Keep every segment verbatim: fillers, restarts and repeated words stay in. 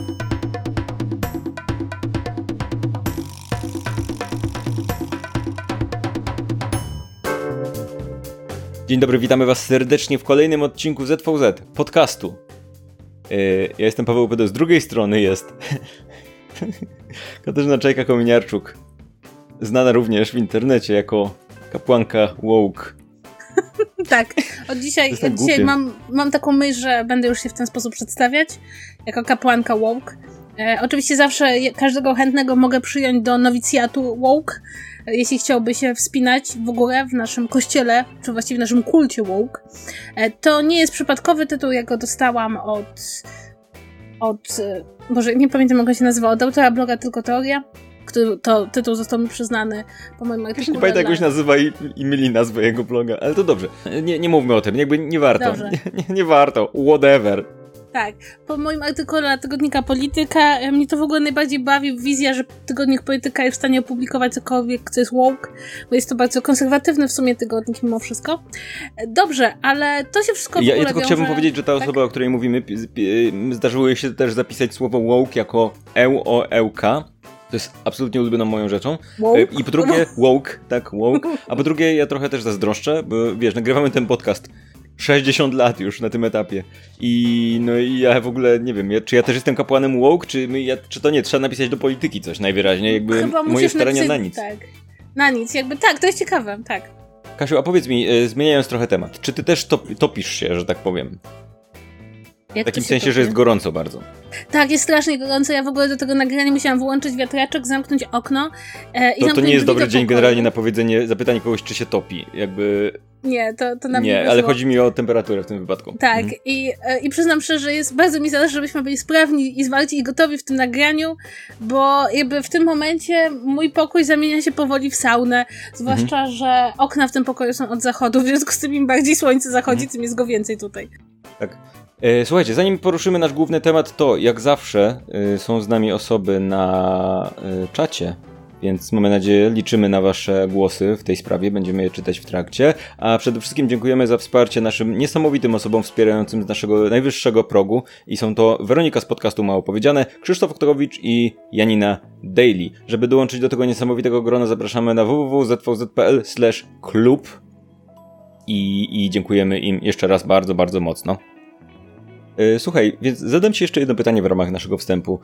Dzień dobry, witamy was serdecznie w kolejnym odcinku Z V Z, podcastu. Yy, ja jestem Paweł Pedo, z drugiej strony jest Katarzyna Czajka-Kominiarczuk, znana również w internecie jako kapłanka woke. Tak, od dzisiaj, od dzisiaj mam, mam taką myśl, że będę już się w ten sposób przedstawiać, jako kapłanka woke. E, oczywiście zawsze każdego chętnego mogę przyjąć do nowicjatu woke, jeśli chciałby się wspinać w ogóle w naszym kościele, czy właściwie w naszym kulcie woke. E, to nie jest przypadkowy tytuł, jak go dostałam od, od, Boże, nie pamiętam jak on się nazywa, od autora bloga Tylko Teoria, który to tytuł został mi przyznany po moim artykule. Nie pamiętam, jak go się nazywa i, i myli nazwę jego bloga, ale to dobrze. Nie, nie mówmy o tym, jakby nie warto. Nie, nie, nie warto, whatever. Tak, po moim artykule na Tygodnika Polityka mnie to w ogóle najbardziej bawi wizja, że Tygodnik Polityka jest w stanie opublikować cokolwiek, co jest woke, bo jest to bardzo konserwatywny w sumie tygodnik mimo wszystko. Dobrze, ale to się wszystko w ja, ogóle ja tylko wiąże... chciałbym powiedzieć, że ta osoba, tak? o której mówimy, zdarzyło się też zapisać słowo woke jako E-O-E-K. To jest absolutnie ulubioną moją rzeczą. Woke? I po drugie, woke, tak, woke. A po drugie, ja trochę też zazdroszczę, bo wiesz, nagrywamy ten podcast sześćdziesiąt lat już na tym etapie. I no i ja w ogóle nie wiem, ja, czy ja też jestem kapłanem woke, czy, my, ja, czy to nie, trzeba napisać do polityki coś najwyraźniej, jakby Chyba moje starania napisać, na nic. Tak, na nic, jakby tak, to jest ciekawe, tak. Kasiu, a powiedz mi, e, zmieniając trochę temat, czy ty też top, topisz się, że tak powiem? Jak w takim sensie, topie? że jest gorąco bardzo. Tak, jest strasznie gorąco. Ja w ogóle do tego nagrania musiałam wyłączyć wiatraczek, zamknąć okno e, i to, zamknąć to nie jest dobry dzień pokoju. generalnie na powiedzenie, zapytanie kogoś, czy się topi. Jakby... Nie, to, to na mnie Nie, wyszło. ale chodzi mi o temperaturę w tym wypadku. Tak, mhm. i, e, i przyznam szczerze, że jest, bardzo mi zależy, żebyśmy byli sprawni i zwarci i gotowi w tym nagraniu, bo jakby w tym momencie mój pokój zamienia się powoli w saunę, zwłaszcza, mhm. że okna w tym pokoju są od zachodu, w związku z tym im bardziej słońce zachodzi, mhm. tym jest go więcej tutaj. Tak. Słuchajcie, zanim poruszymy nasz główny temat, to jak zawsze y, są z nami osoby na y, czacie, więc mamy nadzieję, liczymy na wasze głosy w tej sprawie, będziemy je czytać w trakcie, a przede wszystkim dziękujemy za wsparcie naszym niesamowitym osobom wspierającym z naszego najwyższego progu i są to Weronika z podcastu Mało Powiedziane, Krzysztof Oktorowicz i Janina Daily. Żeby dołączyć do tego niesamowitego grona, zapraszamy na w w w kropka z v z kropka p l slash klub i, i dziękujemy im jeszcze raz bardzo, bardzo mocno. Słuchaj, więc zadam ci jeszcze jedno pytanie w ramach naszego wstępu.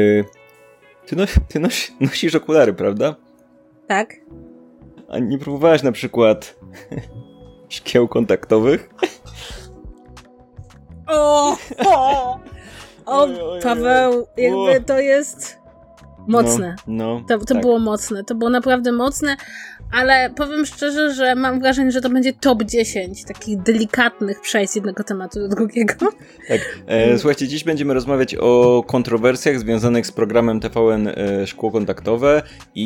Ty, no, ty nos, nosisz okulary, prawda? Tak. A nie próbowałaś na przykład szkieł kontaktowych? O, o, o Paweł, jakby to jest mocne. No, no, to to tak. było mocne, to było naprawdę mocne, ale powiem szczerze, że mam wrażenie, że to będzie top dziesięć takich delikatnych przejść z jednego tematu do drugiego. Tak, e, słuchajcie, dziś będziemy rozmawiać o kontrowersjach związanych z programem T V N e, Szkło Kontaktowe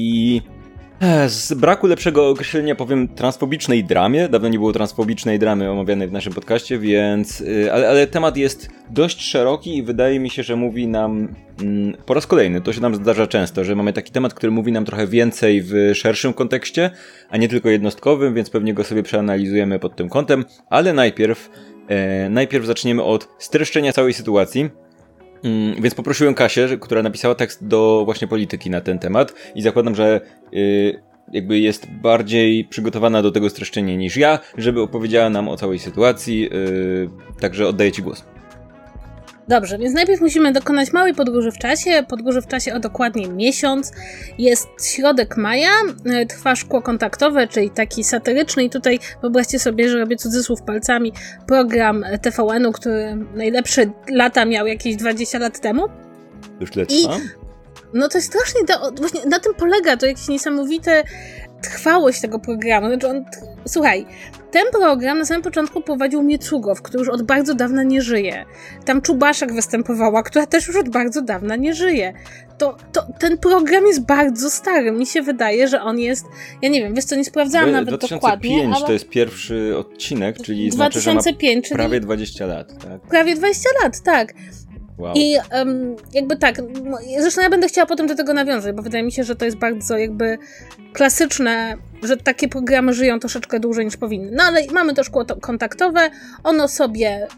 i e, z braku lepszego określenia powiem transfobicznej dramie. Dawno nie było transfobicznej dramy omawianej w naszym podcaście, więc e, ale, ale temat jest dość szeroki i wydaje mi się, że mówi nam mm, po raz kolejny, to się nam zdarza często, że mamy taki temat, który mówi nam trochę więcej w szerszym kontekście, a nie tylko jednostkowym, więc pewnie go sobie przeanalizujemy pod tym kątem, ale najpierw e, najpierw zaczniemy od streszczenia całej sytuacji. Mm, więc poprosiłem Kasię, która napisała tekst do właśnie polityki na ten temat i zakładam, że yy, jakby jest bardziej przygotowana do tego streszczenia niż ja, żeby opowiedziała nam o całej sytuacji, yy, także oddaję ci głos. Dobrze, więc najpierw musimy dokonać małej podróży w czasie, podróży w czasie o dokładnie miesiąc. Jest środek maja, trwa Szkło Kontaktowe, czyli taki satyryczny i tutaj wyobraźcie sobie, że robię cudzysłów palcami, program T V N-u, który najlepsze lata miał jakieś dwadzieścia lat temu. Już tyle trwa? I no to jest strasznie, do, właśnie na tym polega to jakieś niesamowite trwałość tego programu. Znaczy on, słuchaj, ten program na samym początku prowadził Miecugow, który już od bardzo dawna nie żyje. Tam Czubaszek występowała, która też już od bardzo dawna nie żyje. To, to ten program jest bardzo stary. Mi się wydaje, że on jest, ja nie wiem, wiesz co, nie sprawdzałam nawet dwa tysiące pięć dokładnie, ale to jest pierwszy odcinek, czyli dwa tysiące pięć, znaczy, że ma prawie czyli dwadzieścia lat, tak? Prawie dwadzieścia lat, tak. Wow. I um, jakby tak, zresztą ja będę chciała potem do tego nawiązać, bo wydaje mi się, że to jest bardzo jakby klasyczne, że takie programy żyją troszeczkę dłużej niż powinny. No ale mamy to szkło kontaktowe, ono sobie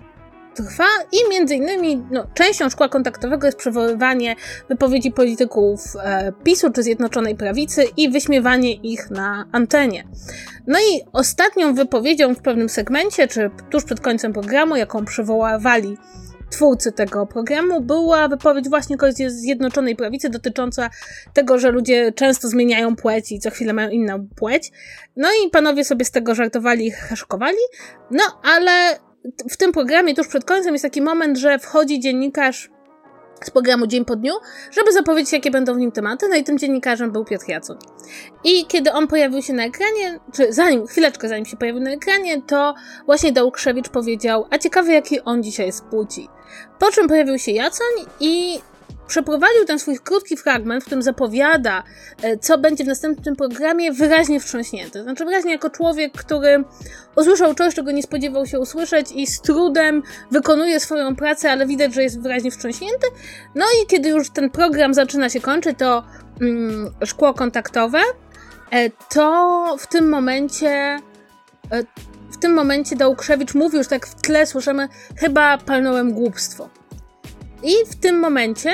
trwa i między innymi no, częścią szkła kontaktowego jest przywoływanie wypowiedzi polityków e, PiSu czy Zjednoczonej Prawicy i wyśmiewanie ich na antenie. No i ostatnią wypowiedzią w pewnym segmencie, czy tuż przed końcem programu, jaką przywoływali twórcy tego programu, była wypowiedź właśnie kogoś z Zjednoczonej Prawicy dotycząca tego, że ludzie często zmieniają płeć i co chwilę mają inną płeć. No i panowie sobie z tego żartowali i heheszkowali. No ale w tym programie tuż przed końcem jest taki moment, że wchodzi dziennikarz z programu Dzień po dniu, żeby zapowiedzieć, jakie będą w nim tematy, no i tym dziennikarzem był Piotr Jacoń. I kiedy on pojawił się na ekranie, czy zanim, chwileczkę zanim się pojawił na ekranie, to właśnie Dałkrzewicz powiedział, a ciekawe jaki on dzisiaj jest płci. Po czym pojawił się Jacoń i przeprowadził ten swój krótki fragment, w którym zapowiada, co będzie w następnym programie, wyraźnie wstrząśnięty. Znaczy wyraźnie jako człowiek, który usłyszał coś, czego nie spodziewał się usłyszeć i z trudem wykonuje swoją pracę, ale widać, że jest wyraźnie wstrząśnięty. No i kiedy już ten program zaczyna się kończyć, to mm, szkło kontaktowe, to w tym momencie w tym momencie Dałkrzewicz mówi, już tak w tle słyszymy, chyba palnąłem głupstwo. I w tym momencie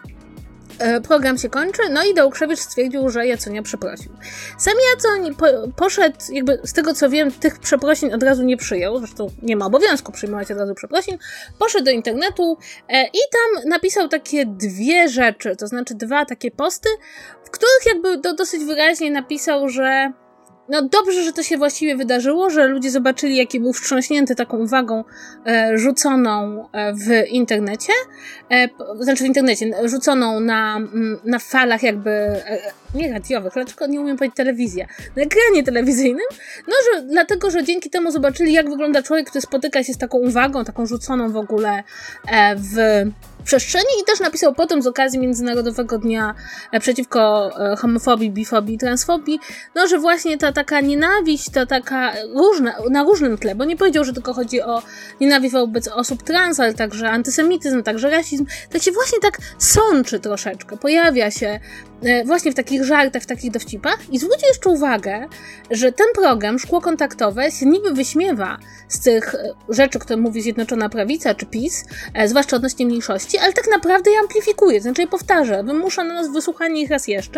program się kończy, no i Dałkrzewicz stwierdził, że Jaconia przeprosił. Sam Jacoń po, poszedł, jakby z tego co wiem, tych przeprosin od razu nie przyjął, zresztą nie ma obowiązku przyjmować od razu przeprosin, poszedł do internetu e, i tam napisał takie dwie rzeczy, to znaczy dwa takie posty, w których jakby do, dosyć wyraźnie napisał, że no dobrze, że to się właściwie wydarzyło, że ludzie zobaczyli, jaki był wstrząśnięty taką uwagą e, rzuconą e, w internecie, e, znaczy w internecie, rzuconą na, na falach jakby, e, nie radiowych, dlaczego nie umiem powiedzieć telewizja, na ekranie telewizyjnym, no że dlatego, że dzięki temu zobaczyli, jak wygląda człowiek, który spotyka się z taką uwagą, taką rzuconą w ogóle e, w przestrzeni i też napisał potem z okazji Międzynarodowego Dnia przeciwko homofobii, bifobii i transfobii, no, że właśnie ta taka nienawiść, ta taka różna, na różnym tle, bo nie powiedział, że tylko chodzi o nienawiść wobec osób trans, ale także antysemityzm, także rasizm, tak się właśnie tak sączy troszeczkę, pojawia się właśnie w takich żartach, w takich dowcipach i zwróćcie jeszcze uwagę, że ten program, Szkło Kontaktowe, się niby wyśmiewa z tych rzeczy, które mówi Zjednoczona Prawica czy PiS, e, zwłaszcza odnośnie mniejszości, ale tak naprawdę je amplifikuje, znaczy je powtarza, wymusza na nas wysłuchanie ich raz jeszcze,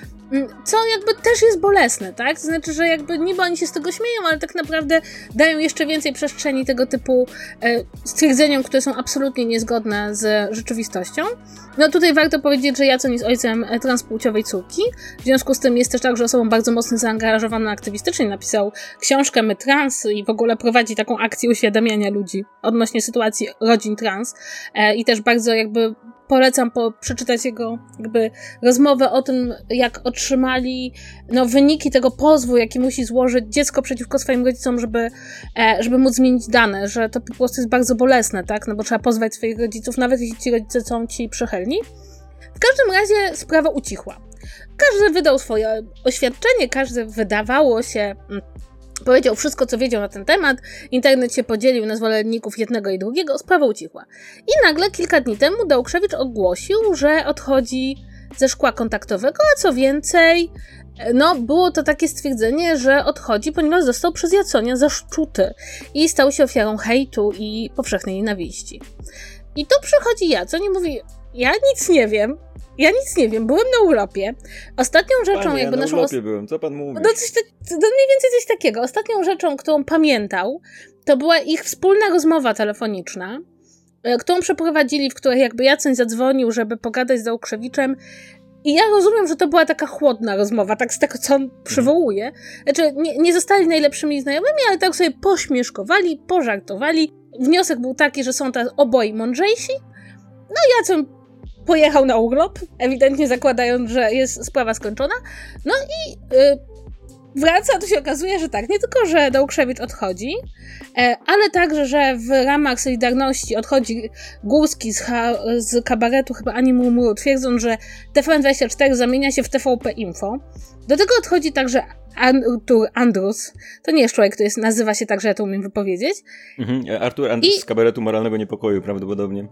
co jakby też jest bolesne, tak? To znaczy, że jakby niby oni się z tego śmieją, ale tak naprawdę dają jeszcze więcej przestrzeni tego typu e, stwierdzeniom, które są absolutnie niezgodne z rzeczywistością. No tutaj warto powiedzieć, że Jacoń jest ojcem transpłciowej córki, w związku z tym jest też także osobą bardzo mocno zaangażowaną aktywistycznie, napisał książkę My Trans i w ogóle prowadzi taką akcję uświadamiania ludzi odnośnie sytuacji rodzin trans e, i też bardzo jakby polecam po, przeczytać jego jakby rozmowę o tym, jak otrzymali no, wyniki tego pozwu, jaki musi złożyć dziecko przeciwko swoim rodzicom, żeby, e, żeby móc zmienić dane, że to po prostu jest bardzo bolesne, tak? No bo trzeba pozwać swoich rodziców, nawet jeśli ci rodzice są ci przychylni. W każdym razie sprawa ucichła. Każdy wydał swoje oświadczenie, każdy wydawało się... Powiedział wszystko, co wiedział na ten temat, internet się podzielił na zwolenników jednego i drugiego, sprawa ucichła. I nagle kilka dni temu Dałkrzewicz ogłosił, że odchodzi ze Szkła Kontaktowego, a co więcej, no było to takie stwierdzenie, że odchodzi, ponieważ został przez Jaconia zaszczuty i stał się ofiarą hejtu i powszechnej nienawiści. I tu przychodzi Jacoń i mówi, ja nic nie wiem, Ja nic nie wiem, byłem na urlopie. Ostatnią rzeczą, Panie, jakby ja na naszą... urlopie byłem, co pan mówi? No coś tak, no mniej więcej coś takiego. Ostatnią rzeczą, którą pamiętał, to była ich wspólna rozmowa telefoniczna, którą przeprowadzili, w której jakby Jacoń zadzwonił, żeby pogadać z Dałkrzewiczem. I ja rozumiem, że to była taka chłodna rozmowa, tak z tego, co on przywołuje. Znaczy, nie, nie zostali najlepszymi znajomymi, ale tak sobie pośmieszkowali, pożartowali. Wniosek był taki, że są teraz oboje mądrzejsi. No i Jacoń pojechał na urlop, ewidentnie zakładając, że jest sprawa skończona. No i yy, wraca, to się okazuje, że tak, nie tylko, że Dałkrzewicz odchodzi, e, ale także, że w ramach Solidarności odchodzi Górski z, ha, z kabaretu chyba Ani Murmuru, twierdząc, że T V N dwadzieścia cztery zamienia się w T V P Info. Do tego odchodzi także Artur Andrus. To nie jest człowiek, który jest, nazywa się tak, że ja to umiem wypowiedzieć. Mhm, Artur Andrus I... z kabaretu Moralnego Niepokoju prawdopodobnie.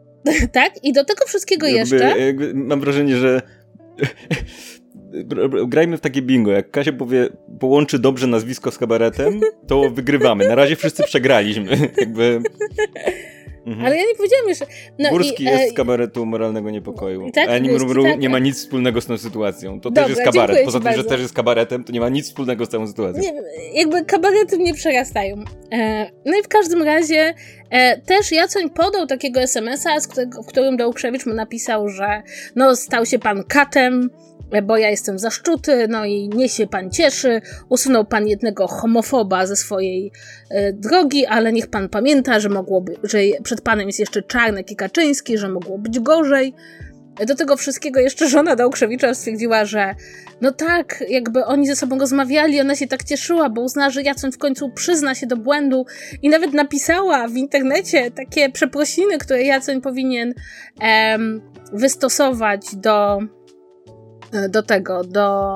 Tak, i do tego wszystkiego jakby, jeszcze... Jakby mam wrażenie, że grajmy w takie bingo. Jak Kasia powie, połączy dobrze nazwisko z kabaretem, to wygrywamy. Na razie wszyscy przegraliśmy. Jakby... Mhm. Ale ja nie powiedziałam jeszcze... No Górski i, jest e... z kabaretu Moralnego Niepokoju. Tak, Ani Mrumru tak. nie ma nic wspólnego z tą sytuacją. To Dobra, też jest kabaret. Poza tym, bardzo. że też jest kabaretem, to nie ma nic wspólnego z tą sytuacją. Nie, jakby kabarety mnie przerastają. E, no i w każdym razie e, też Jacoń podał takiego es em es a, z którego, w którym Dałkrzewicz mu napisał, że no stał się pan katem, bo ja jestem zaszczuty, no i nie się pan cieszy, usunął pan jednego homofoba ze swojej e, drogi, ale niech pan pamięta, że mogłoby, że przed panem jest jeszcze Czarnek i Kaczyński, że mogło być gorzej. Do tego wszystkiego jeszcze żona Dałkrzewicza stwierdziła, że no tak, jakby oni ze sobą rozmawiali, ona się tak cieszyła, bo uznała, że Jacoń w końcu przyzna się do błędu i nawet napisała w internecie takie przeprosiny, które Jacoń powinien em, wystosować do do tego, do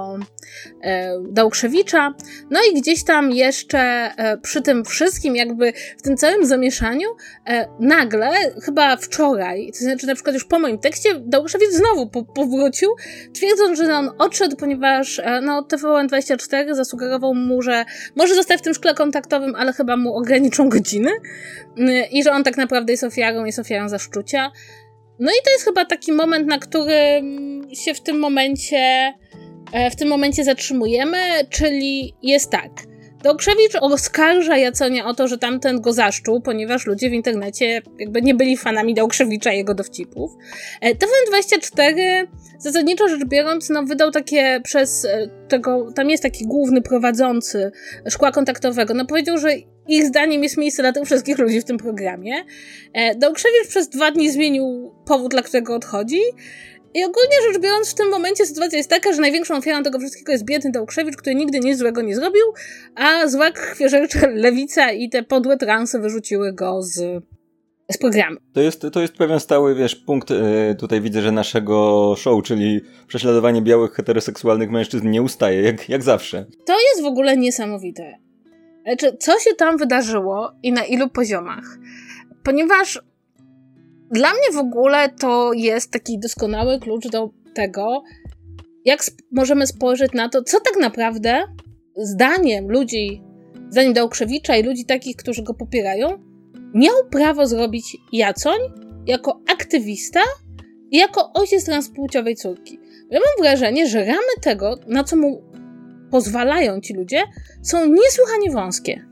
e, Dałkrzewicza. No i gdzieś tam jeszcze e, przy tym wszystkim, jakby w tym całym zamieszaniu, e, nagle, chyba wczoraj, to znaczy na przykład już po moim tekście, Dałkrzewicz znowu po, powrócił, twierdząc, że on odszedł, ponieważ e, no, T V N dwadzieścia cztery zasugerował mu, że może zostać w tym szkle kontaktowym, ale chyba mu ograniczą godziny e, i że on tak naprawdę jest ofiarą, jest ofiarą zaszczucia. No i to jest chyba taki moment, na którym się w tym momencie w tym momencie zatrzymujemy, czyli jest tak. Dałkrzewicz oskarża Jaconia o to, że tamten go zaszczuł, ponieważ ludzie w internecie jakby nie byli fanami Dałkrzewicza i jego dowcipów. T V N dwadzieścia cztery zasadniczo rzecz biorąc, no wydał takie przez tego, tam jest taki główny prowadzący szkła kontaktowego, no powiedział, że ich zdaniem jest miejsce dla tych wszystkich ludzi w tym programie. Dałkrzewicz przez dwa dni zmienił powód, dla którego odchodzi. I ogólnie rzecz biorąc, w tym momencie sytuacja jest taka, że największą ofiarą tego wszystkiego jest biedny Dałkrzewicz, który nigdy nic złego nie zrobił, a zła krwiożercza lewica i te podłe transy wyrzuciły go z, z programu. To jest, to jest pewien stały, wiesz, punkt yy, tutaj widzę, że naszego show, czyli prześladowanie białych, heteroseksualnych mężczyzn nie ustaje, jak, jak zawsze. To jest w ogóle niesamowite. Znaczy, co się tam wydarzyło i na ilu poziomach? Ponieważ dla mnie w ogóle to jest taki doskonały klucz do tego, jak sp- możemy spojrzeć na to, co tak naprawdę zdaniem ludzi, zdaniem Dałkrzewicza i ludzi takich, którzy go popierają, miał prawo zrobić Jacoń jako aktywista i jako ojciec transpłciowej córki. Ja mam wrażenie, że ramy tego, na co mu pozwalają ci ludzie, są niesłychanie wąskie.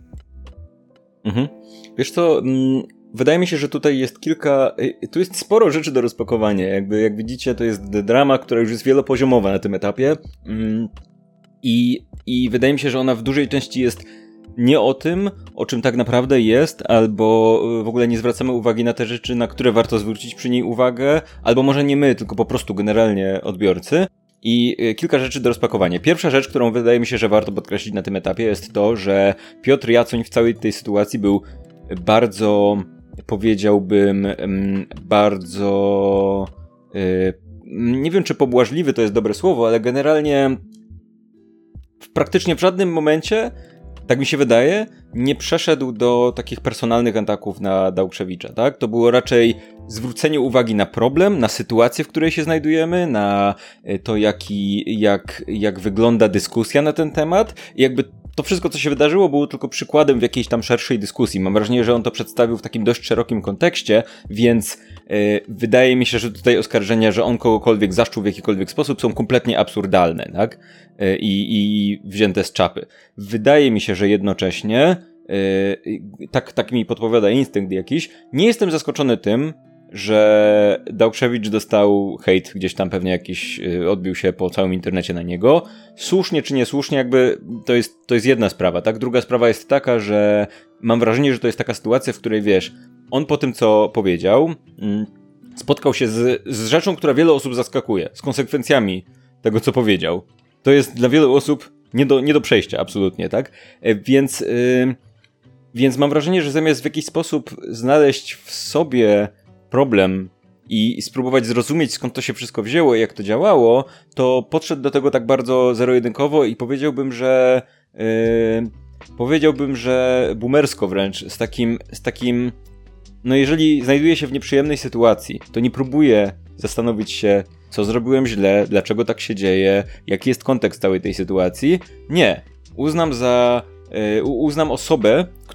Mhm. Wiesz co... Mm... Wydaje mi się, że tutaj jest kilka, tu jest sporo rzeczy do rozpakowania, jakby jak widzicie to jest drama, która już jest wielopoziomowa na tym etapie i, i wydaje mi się, że ona w dużej części jest nie o tym, o czym tak naprawdę jest, albo w ogóle nie zwracamy uwagi na te rzeczy, na które warto zwrócić przy niej uwagę, albo może nie my, tylko po prostu generalnie odbiorcy. I kilka rzeczy do rozpakowania. Pierwsza rzecz, którą wydaje mi się, że warto podkreślić na tym etapie jest to, że Piotr Jacoń w całej tej sytuacji był bardzo... powiedziałbym, bardzo, nie wiem czy pobłażliwy to jest dobre słowo, ale generalnie w praktycznie w żadnym momencie, tak mi się wydaje, nie przeszedł do takich personalnych ataków na Dałkrzewicza, tak? To było raczej zwrócenie uwagi na problem, na sytuację, w której się znajdujemy, na to, jaki, jak, jak wygląda dyskusja na ten temat i jakby to wszystko, co się wydarzyło, było tylko przykładem w jakiejś tam szerszej dyskusji. Mam wrażenie, że on to przedstawił w takim dość szerokim kontekście, więc yy, wydaje mi się, że tutaj oskarżenia, że on kogokolwiek zaszczuł w jakikolwiek sposób są kompletnie absurdalne, tak? Yy, i wzięte z czapy. Wydaje mi się, że jednocześnie, yy, tak, tak mi podpowiada instynkt jakiś, nie jestem zaskoczony tym, że Dałkrzewicz dostał hejt, gdzieś tam pewnie jakiś odbił się po całym internecie na niego. Słusznie czy niesłusznie, jakby to jest, to jest jedna sprawa, tak? Druga sprawa jest taka, że mam wrażenie, że to jest taka sytuacja, w której wiesz, on po tym, co powiedział, spotkał się z, z rzeczą, która wiele osób zaskakuje, z konsekwencjami tego, co powiedział. To jest dla wielu osób nie do, nie do przejścia, absolutnie, tak? Więc, yy, więc mam wrażenie, że zamiast w jakiś sposób znaleźć w sobie problem i spróbować zrozumieć, skąd to się wszystko wzięło i jak to działało, to podszedł do tego tak bardzo zero-jedynkowo i powiedziałbym, że yy, powiedziałbym, że boomersko wręcz, z takim, z takim no jeżeli znajduję się w nieprzyjemnej sytuacji, to nie próbuję zastanowić się, co zrobiłem źle, dlaczego tak się dzieje, jaki jest kontekst całej tej sytuacji. Nie. Uznam za yy, uznam osobę,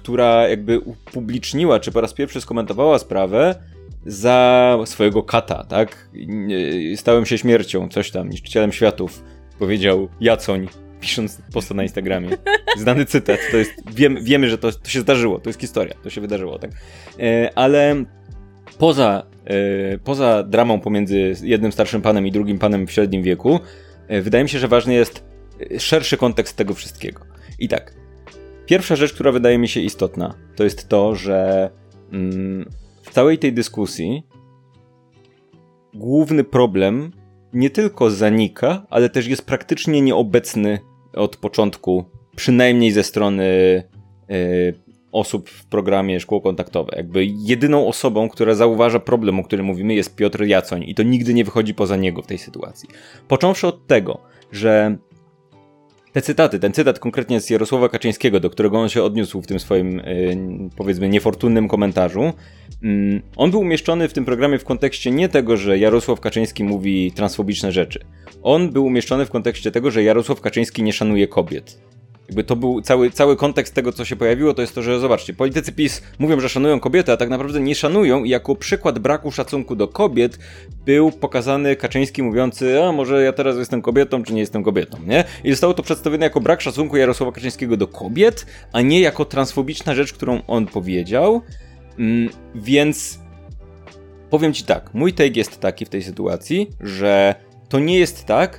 która jakby upubliczniła, czy po raz pierwszy skomentowała sprawę za swojego kata, tak? Stałem się śmiercią, coś tam, niszczycielem światów, powiedział Jacoń, pisząc posta na Instagramie. Znany cytat, to jest, wiem, wiemy, że to, to się zdarzyło, to jest historia, to się wydarzyło, tak? E, ale poza, e, poza dramą pomiędzy jednym starszym panem i drugim panem w średnim wieku, e, wydaje mi się, że ważny jest szerszy kontekst tego wszystkiego. I tak, pierwsza rzecz, która wydaje mi się istotna, to jest to, że mm, w całej tej dyskusji główny problem nie tylko zanika, ale też jest praktycznie nieobecny od początku, przynajmniej ze strony y, osób w programie Szkło Kontaktowe. Jakby jedyną osobą, która zauważa problem, o którym mówimy, jest Piotr Jacoń i to nigdy nie wychodzi poza niego w tej sytuacji. Począwszy od tego, że te cytaty, ten cytat konkretnie z Jarosława Kaczyńskiego, do którego on się odniósł w tym swoim, yy, powiedzmy, niefortunnym komentarzu, yy, on był umieszczony w tym programie w kontekście nie tego, że Jarosław Kaczyński mówi transfobiczne rzeczy. On był umieszczony w kontekście tego, że Jarosław Kaczyński nie szanuje kobiet. Jakby to był cały, cały kontekst tego, co się pojawiło, to jest to, że zobaczcie, politycy PiS mówią, że szanują kobiety, a tak naprawdę nie szanują i jako przykład braku szacunku do kobiet był pokazany Kaczyński mówiący, a może ja teraz jestem kobietą, czy nie jestem kobietą, nie? I zostało to przedstawione jako brak szacunku Jarosława Kaczyńskiego do kobiet, a nie jako transfobiczna rzecz, którą on powiedział, mm, więc powiem ci tak, mój take jest taki w tej sytuacji, że to nie jest tak,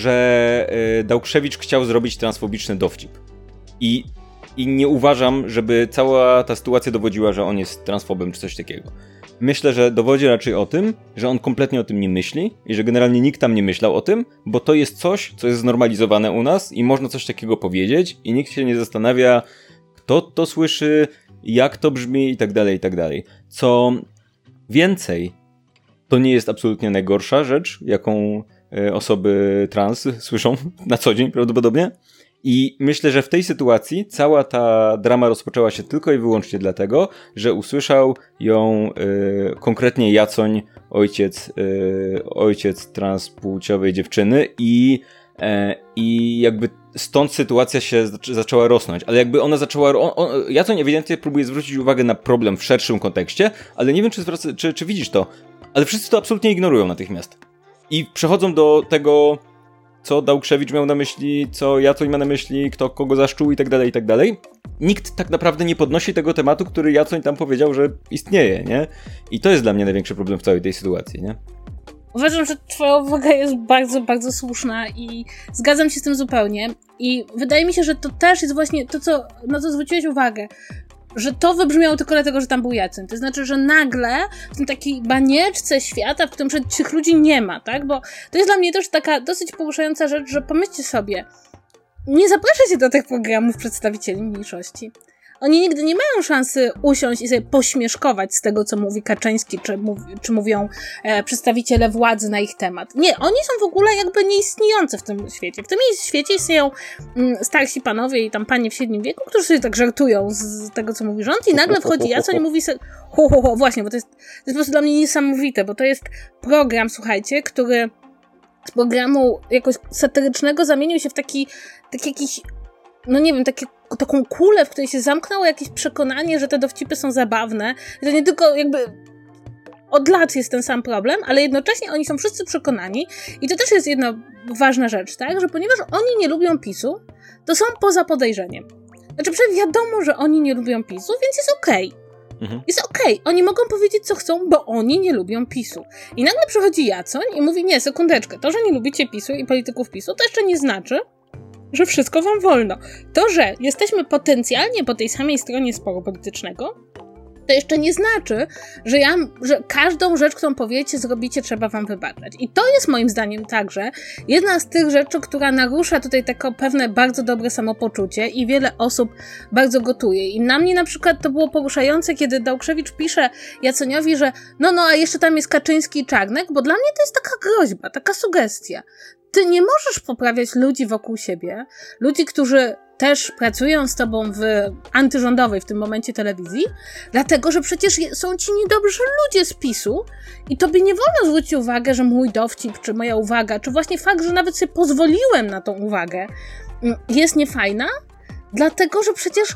że y, Dałkrzewicz chciał zrobić transfobiczny dowcip. I, I nie uważam, żeby cała ta sytuacja dowodziła, że on jest transfobem czy coś takiego. Myślę, że dowodzi raczej o tym, że on kompletnie o tym nie myśli i że generalnie nikt tam nie myślał o tym, bo to jest coś, co jest znormalizowane u nas i można coś takiego powiedzieć i nikt się nie zastanawia, kto to słyszy, jak to brzmi i tak dalej, i tak dalej. Co więcej, to nie jest absolutnie najgorsza rzecz, jaką osoby trans słyszą na co dzień prawdopodobnie. I myślę, że w tej sytuacji cała ta drama rozpoczęła się tylko i wyłącznie dlatego, że usłyszał ją y, konkretnie Jacoń, ojciec, y, ojciec transpłciowej dziewczyny i, y, i jakby stąd sytuacja się zac- zaczęła rosnąć. Ale jakby ona zaczęła... On, on, Jacoń ewidentnie próbuje zwrócić uwagę na problem w szerszym kontekście, ale nie wiem, czy, zwraca, czy, czy widzisz to, ale wszyscy to absolutnie ignorują natychmiast. I przechodzą do tego, co Dałkrzewicz miał na myśli, co Jacoń ma na myśli, kto kogo zaszczuł i tak dalej, i tak dalej. Nikt tak naprawdę nie podnosi tego tematu, który Jacoń tam powiedział, że istnieje, nie? I to jest dla mnie największy problem w całej tej sytuacji, nie? Uważam, że twoja uwaga jest bardzo, bardzo słuszna i zgadzam się z tym zupełnie. I wydaje mi się, że to też jest właśnie to, co, na co zwróciłeś uwagę. Że to wybrzmiało tylko dlatego, że tam był Jacoń. To znaczy, że nagle w tym takiej banieczce świata, w którym przecież tych ludzi nie ma, tak? Bo to jest dla mnie też taka dosyć poruszająca rzecz, że pomyślcie sobie, nie zaprasza się do tych programów przedstawicieli mniejszości. Oni nigdy nie mają szansy usiąść i sobie pośmieszkować z tego, co mówi Kaczyński, czy, mów, czy mówią e, przedstawiciele władzy na ich temat. Nie, oni są w ogóle jakby nieistniejące w tym świecie. W tym świecie istnieją mm, starsi panowie i tam panie w średnim wieku, którzy sobie tak żartują z, z tego, co mówi rząd i nagle wchodzi Jacoń i mówi sobie ho, ho, ho, właśnie, bo to jest, to jest po prostu dla mnie niesamowite, bo to jest program, słuchajcie, który z programu jakoś satyrycznego zamienił się w taki, taki jakiś, no nie wiem, takie taką kulę, w której się zamknęło jakieś przekonanie, że te dowcipy są zabawne. I to nie tylko jakby od lat jest ten sam problem, ale jednocześnie oni są wszyscy przekonani i to też jest jedna ważna rzecz, tak, że ponieważ oni nie lubią PiSu, to są poza podejrzeniem. Znaczy przecież wiadomo, że oni nie lubią PiSu, więc jest okej. Okay. Mhm. Jest okej. Okay. Oni mogą powiedzieć, co chcą, bo oni nie lubią PiSu. I nagle przychodzi Jacoń i mówi, nie, sekundeczkę, to, że nie lubicie PiSu i polityków PiSu, to jeszcze nie znaczy, że wszystko wam wolno. To, że jesteśmy potencjalnie po tej samej stronie sporu politycznego, to jeszcze nie znaczy, że, ja, że każdą rzecz, którą powiecie, zrobicie, trzeba wam wybaczać. I to jest moim zdaniem także jedna z tych rzeczy, która narusza tutaj takie pewne bardzo dobre samopoczucie i wiele osób bardzo gotuje. I na mnie na przykład to było poruszające, kiedy Dałkrzewicz pisze Jaconiowi, że no, no, a jeszcze tam jest Kaczyński i Czarnek, bo dla mnie to jest taka groźba, taka sugestia. Ty nie możesz poprawiać ludzi wokół siebie, ludzi, którzy też pracują z tobą w antyrządowej w tym momencie telewizji, dlatego, że przecież są ci niedobrzy ludzie z PiSu i tobie nie wolno zwrócić uwagę, że mój dowcip, czy moja uwaga, czy właśnie fakt, że nawet sobie pozwoliłem na tą uwagę, jest niefajna, dlatego, że przecież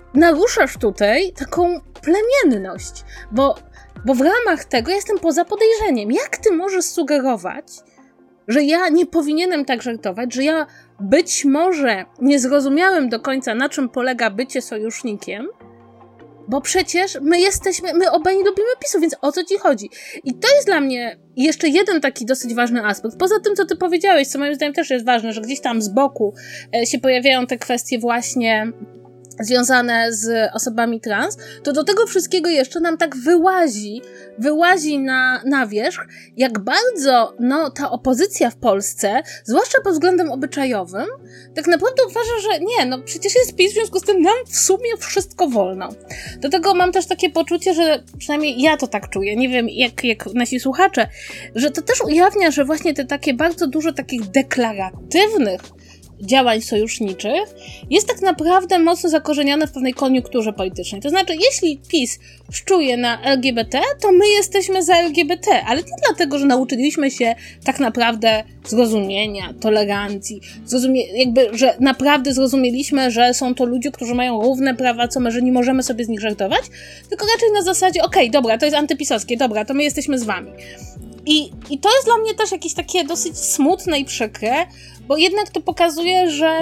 naruszasz tutaj taką plemienność, bo, bo w ramach tego jestem poza podejrzeniem. Jak ty możesz sugerować, że ja nie powinienem tak żartować, że ja być może nie zrozumiałem do końca, na czym polega bycie sojusznikiem, bo przecież my jesteśmy, my obaj nie lubimy PiSu, więc o co ci chodzi? I to jest dla mnie jeszcze jeden taki dosyć ważny aspekt. Poza tym, co ty powiedziałeś, co moim zdaniem też jest ważne, że gdzieś tam z boku się pojawiają te kwestie właśnie związane z osobami trans, to do tego wszystkiego jeszcze nam tak wyłazi, wyłazi na, na wierzch, jak bardzo no, ta opozycja w Polsce, zwłaszcza pod względem obyczajowym, tak naprawdę uważa, że nie, no przecież jest PiS, w związku z tym nam w sumie wszystko wolno. Do tego mam też takie poczucie, że przynajmniej ja to tak czuję, nie wiem jak, jak nasi słuchacze, że to też ujawnia, że właśnie te takie bardzo dużo takich deklaratywnych działań sojuszniczych jest tak naprawdę mocno zakorzenione w pewnej koniunkturze politycznej. To znaczy, jeśli PiS szczuje na L G B T, to my jesteśmy za L G B T, ale nie dlatego, że nauczyliśmy się tak naprawdę zrozumienia, tolerancji, zrozumie- jakby, że naprawdę zrozumieliśmy, że są to ludzie, którzy mają równe prawa, co my, że nie możemy sobie z nich żartować, tylko raczej na zasadzie, okej, okay, dobra, to jest antypisowskie, dobra, to my jesteśmy z wami. I, I to jest dla mnie też jakieś takie dosyć smutne i przykre, bo jednak to pokazuje, że,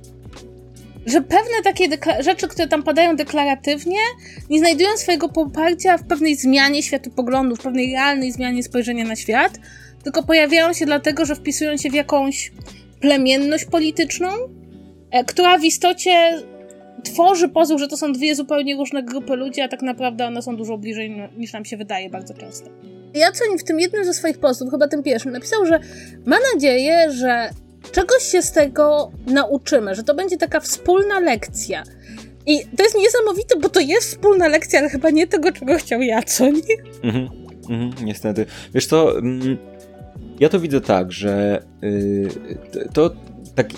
że pewne takie dekla- rzeczy, które tam padają deklaratywnie, nie znajdują swojego poparcia w pewnej zmianie światopoglądów, w pewnej realnej zmianie spojrzenia na świat, tylko pojawiają się dlatego, że wpisują się w jakąś plemienność polityczną, e, która w istocie tworzy pozór, że to są dwie zupełnie różne grupy ludzi, a tak naprawdę one są dużo bliżej niż nam się wydaje bardzo często. Jacoń w tym jednym ze swoich postów, chyba tym pierwszym, napisał, że ma nadzieję, że czegoś się z tego nauczymy, że to będzie taka wspólna lekcja. I to jest niesamowite, bo to jest wspólna lekcja, ale chyba nie tego, czego chciał Jacoń. Mhm, mhm, niestety. Wiesz co, ja to widzę tak, że yy, to tak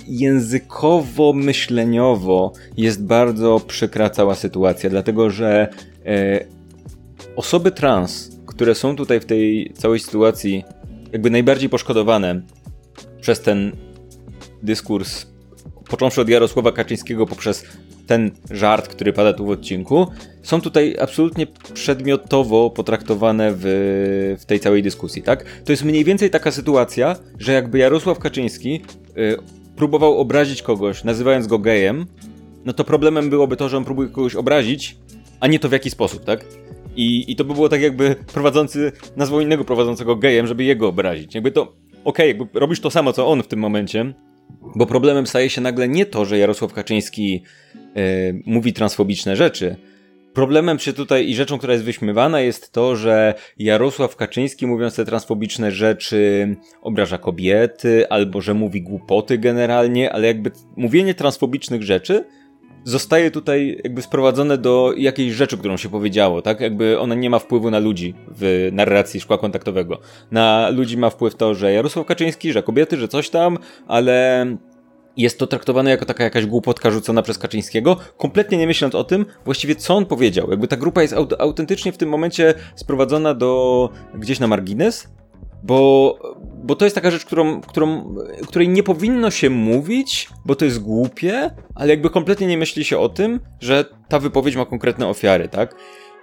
językowo-myśleniowo jest bardzo przykra cała sytuacja, dlatego że yy, osoby trans, które są tutaj w tej całej sytuacji jakby najbardziej poszkodowane przez ten dyskurs, począwszy od Jarosława Kaczyńskiego poprzez ten żart, który pada tu w odcinku, są tutaj absolutnie przedmiotowo potraktowane w, w tej całej dyskusji, tak? To jest mniej więcej taka sytuacja, że jakby Jarosław Kaczyński y, próbował obrazić kogoś, nazywając go gejem, no to problemem byłoby to, że on próbuje kogoś obrazić, a nie to w jaki sposób, tak? I, i to by było tak jakby prowadzący nazwał innego prowadzącego gejem, żeby jego obrazić. Jakby to, okej, okay, jakby robisz to samo, co on w tym momencie, bo problemem staje się nagle nie to, że Jarosław Kaczyński yy, mówi transfobiczne rzeczy. Problemem przy tutaj i rzeczą, która jest wyśmiewana, jest to, że Jarosław Kaczyński, mówiąc te transfobiczne rzeczy, obraża kobiety, albo że mówi głupoty generalnie, ale jakby mówienie transfobicznych rzeczy zostaje tutaj jakby sprowadzone do jakiejś rzeczy, którą się powiedziało, tak? Jakby ona nie ma wpływu na ludzi w narracji szkła kontaktowego. Na ludzi ma wpływ to, że Jarosław Kaczyński, że kobiety, że coś tam, ale jest to traktowane jako taka jakaś głupotka rzucona przez Kaczyńskiego, kompletnie nie myśląc o tym właściwie, co on powiedział. Jakby ta grupa jest aut- autentycznie w tym momencie sprowadzona do gdzieś na margines, bo, bo to jest taka rzecz, którą, którą, której nie powinno się mówić, bo to jest głupie, ale jakby kompletnie nie myśli się o tym, że ta wypowiedź ma konkretne ofiary, tak?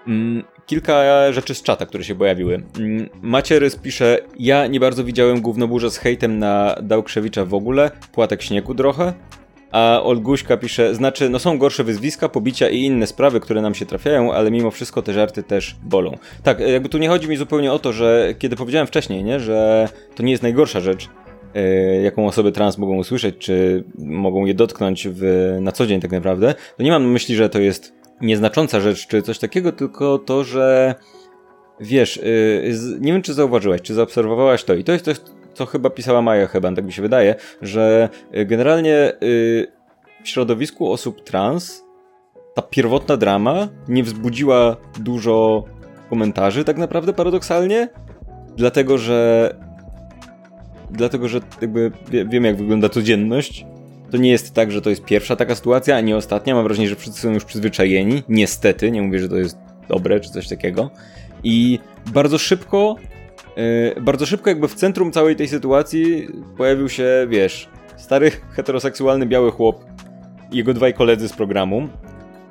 Kilka rzeczy z czata, które się pojawiły. Macierys pisze, ja nie bardzo widziałem gównoburza z hejtem na Dałkrzewicza w ogóle, płatek śniegu trochę. A Olguśka pisze, znaczy, no są gorsze wyzwiska, pobicia i inne sprawy, które nam się trafiają, ale mimo wszystko te żarty też bolą. Tak, jakby tu nie chodzi mi zupełnie o to, że kiedy powiedziałem wcześniej, nie, że to nie jest najgorsza rzecz, yy, jaką osoby trans mogą usłyszeć, czy mogą je dotknąć w, na co dzień tak naprawdę, to nie mam na myśli, że to jest nieznacząca rzecz, czy coś takiego, tylko to, że wiesz, yy, z, nie wiem, czy zauważyłaś, czy zaobserwowałaś to i to jest coś, co chyba pisała Maja Heban, tak mi się wydaje, że generalnie w środowisku osób trans ta pierwotna drama nie wzbudziła dużo komentarzy tak naprawdę paradoksalnie, dlatego że dlatego, że jakby wiem, jak wygląda codzienność. To nie jest tak, że to jest pierwsza taka sytuacja, a nie ostatnia. Mam wrażenie, że wszyscy są już przyzwyczajeni. Niestety, nie mówię, że to jest dobre, czy coś takiego. I bardzo szybko Yy, bardzo szybko jakby w centrum całej tej sytuacji pojawił się, wiesz, stary heteroseksualny biały chłop i jego dwaj koledzy z programu,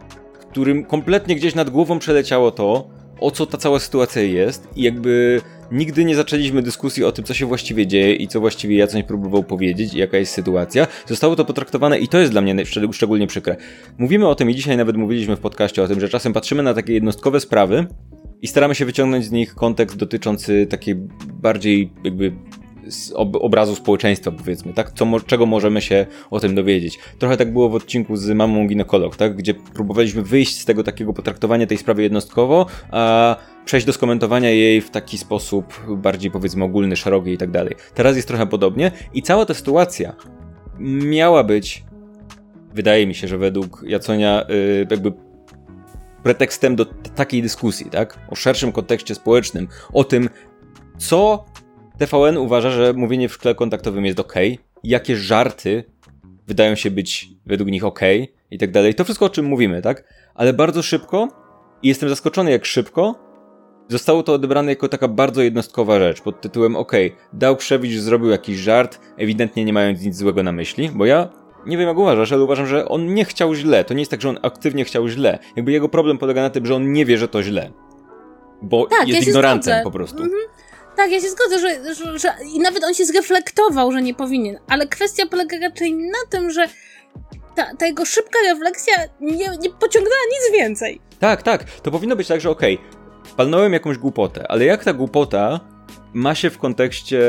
którym kompletnie gdzieś nad głową przeleciało to, o co ta cała sytuacja jest i jakby nigdy nie zaczęliśmy dyskusji o tym, co się właściwie dzieje i co właściwie Jacoń próbował powiedzieć i jaka jest sytuacja. Zostało to potraktowane i to jest dla mnie szczególnie przykre. Mówimy o tym i dzisiaj nawet mówiliśmy w podcaście o tym, że czasem patrzymy na takie jednostkowe sprawy i staramy się wyciągnąć z nich kontekst dotyczący takiej bardziej jakby ob- obrazu społeczeństwa, powiedzmy, tak? Co mo- czego możemy się o tym dowiedzieć. Trochę tak było w odcinku z mamą ginekolog, tak? Gdzie próbowaliśmy wyjść z tego takiego potraktowania tej sprawy jednostkowo, a przejść do skomentowania jej w taki sposób bardziej, powiedzmy, ogólny, szeroki i tak dalej. Teraz jest trochę podobnie i cała ta sytuacja miała być, wydaje mi się, że według Jaconia yy, jakby pretekstem do t- takiej dyskusji, tak? O szerszym kontekście społecznym, o tym, co T V N uważa, że mówienie w szkle kontaktowym jest okej, jakie żarty wydają się być według nich okej i tak dalej. To wszystko, o czym mówimy, tak? Ale bardzo szybko, i jestem zaskoczony jak szybko, zostało to odebrane jako taka bardzo jednostkowa rzecz, pod tytułem okej, Dałkrzewicz zrobił jakiś żart, ewidentnie nie mając nic złego na myśli, bo ja nie wiem jak uważasz, ale uważam, że on nie chciał źle. To nie jest tak, że on aktywnie chciał źle. Jakby jego problem polega na tym, że on nie wie, że to źle. Bo tak, jest ja ignorantem po prostu. Mhm. Tak, ja się zgodzę, że, że, że i nawet on się zreflektował, że nie powinien, ale kwestia polega raczej na tym, że ta, ta jego szybka refleksja nie, nie pociągnęła nic więcej. Tak, tak. To powinno być tak, że okej, okay, palnąłem jakąś głupotę, ale jak ta głupota ma się w kontekście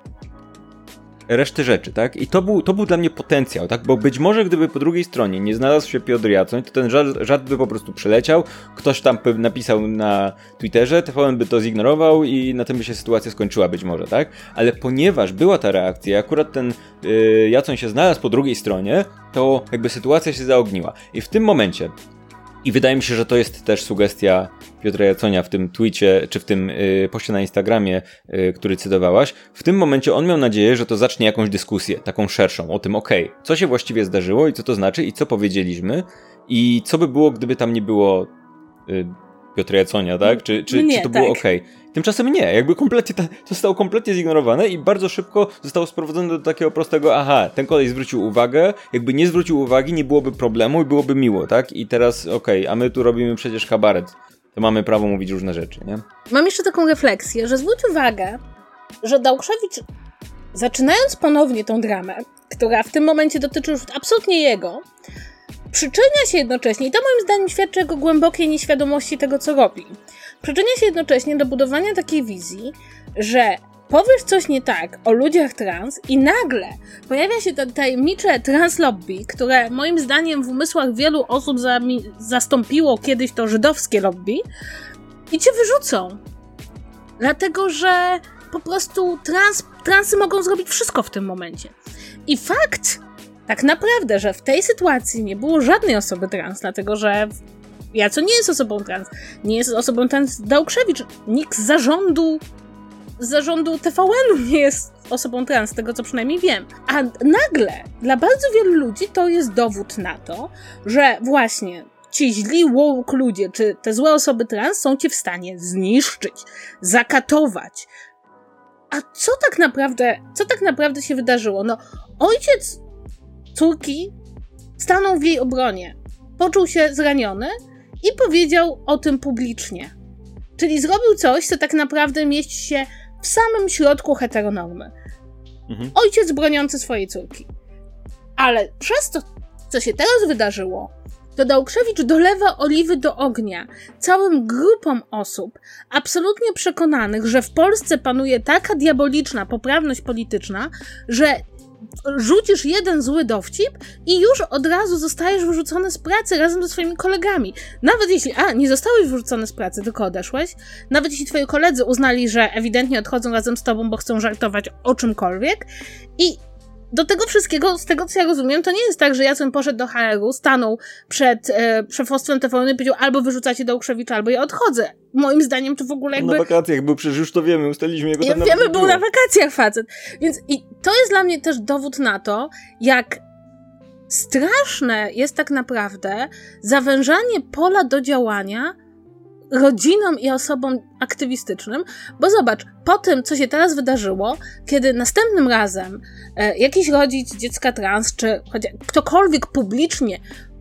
reszty rzeczy, tak? I to był, to był dla mnie potencjał, tak? Bo być może gdyby po drugiej stronie nie znalazł się Piotr Jacoń, to ten żart, żart by po prostu przeleciał, ktoś tam napisał na Twitterze, T V N by to zignorował i na tym by się sytuacja skończyła być może, tak? Ale ponieważ była ta reakcja, akurat ten yy, Jacoń się znalazł po drugiej stronie, to jakby sytuacja się zaogniła. I w tym momencie, i wydaje mi się, że to jest też sugestia Piotra Jaconia w tym tweetie, czy w tym y, poście na Instagramie, y, który cytowałaś. W tym momencie on miał nadzieję, że to zacznie jakąś dyskusję, taką szerszą, o tym okej, okay, co się właściwie zdarzyło i co to znaczy i co powiedzieliśmy i co by było, gdyby tam nie było y, Piotra Jaconia, tak? Czy, czy, nie, czy to tak. było okej? Okay? Tymczasem nie, jakby kompletnie ta, to zostało kompletnie zignorowane i bardzo szybko zostało sprowadzone do takiego prostego aha, ten koleś zwrócił uwagę, jakby nie zwrócił uwagi, nie byłoby problemu i byłoby miło, tak? I teraz okej, okay, a my tu robimy przecież kabaret, to mamy prawo mówić różne rzeczy, nie? Mam jeszcze taką refleksję, że zwróć uwagę, że Dałkrzewicz, zaczynając ponownie tą dramę, która w tym momencie dotyczy już absolutnie jego, przyczynia się jednocześnie, i to moim zdaniem świadczy o jego głębokiej nieświadomości tego, co robi, przyczynia się jednocześnie do budowania takiej wizji, że powiesz coś nie tak o ludziach trans i nagle pojawia się to tajemnicze trans lobby, które moim zdaniem w umysłach wielu osób zami- zastąpiło kiedyś to żydowskie lobby i cię wyrzucą. Dlatego, że po prostu trans, transy mogą zrobić wszystko w tym momencie. I fakt tak naprawdę, że w tej sytuacji nie było żadnej osoby trans, dlatego że Jacoń nie jest osobą trans, nie jest osobą trans Dałkrzewicz, nikt z zarządu z zarządu T V N-u nie jest osobą trans, z tego co przynajmniej wiem. A nagle dla bardzo wielu ludzi to jest dowód na to, że właśnie ci źli woke ludzie, czy te złe osoby trans są cię w stanie zniszczyć, zakatować. A co tak naprawdę, co tak naprawdę się wydarzyło? No, ojciec córki stanął w jej obronie, poczuł się zraniony i powiedział o tym publicznie. Czyli zrobił coś, co tak naprawdę mieści się w samym środku heteronormy. Mhm. Ojciec broniący swojej córki. Ale przez to, co się teraz wydarzyło, to Dałkrzewicz dolewa oliwy do ognia całym grupom osób absolutnie przekonanych, że w Polsce panuje taka diaboliczna poprawność polityczna, że rzucisz jeden zły dowcip i już od razu zostajesz wyrzucony z pracy razem ze swoimi kolegami. Nawet jeśli, a, nie zostałeś wyrzucony z pracy, tylko odeszłeś, nawet jeśli twoi koledzy uznali, że ewidentnie odchodzą razem z tobą, bo chcą żartować o czymkolwiek i do tego wszystkiego, z tego co ja rozumiem, to nie jest tak, że Jacoń poszedł do H R-u, stanął przed e, szefostwem T V N i powiedział albo wyrzucacie Dałkrzewicza, albo ja odchodzę. Moim zdaniem to w ogóle jakby... Na wakacjach był, przecież już to wiemy, ustaliliśmy jego tam ja wiemy, był na wakacjach facet. Więc i to jest dla mnie też dowód na to, jak straszne jest tak naprawdę zawężanie pola do działania rodzinom i osobom aktywistycznym, bo zobacz, po tym, co się teraz wydarzyło, kiedy następnym razem e, jakiś rodzic dziecka trans, czy choć ktokolwiek publicznie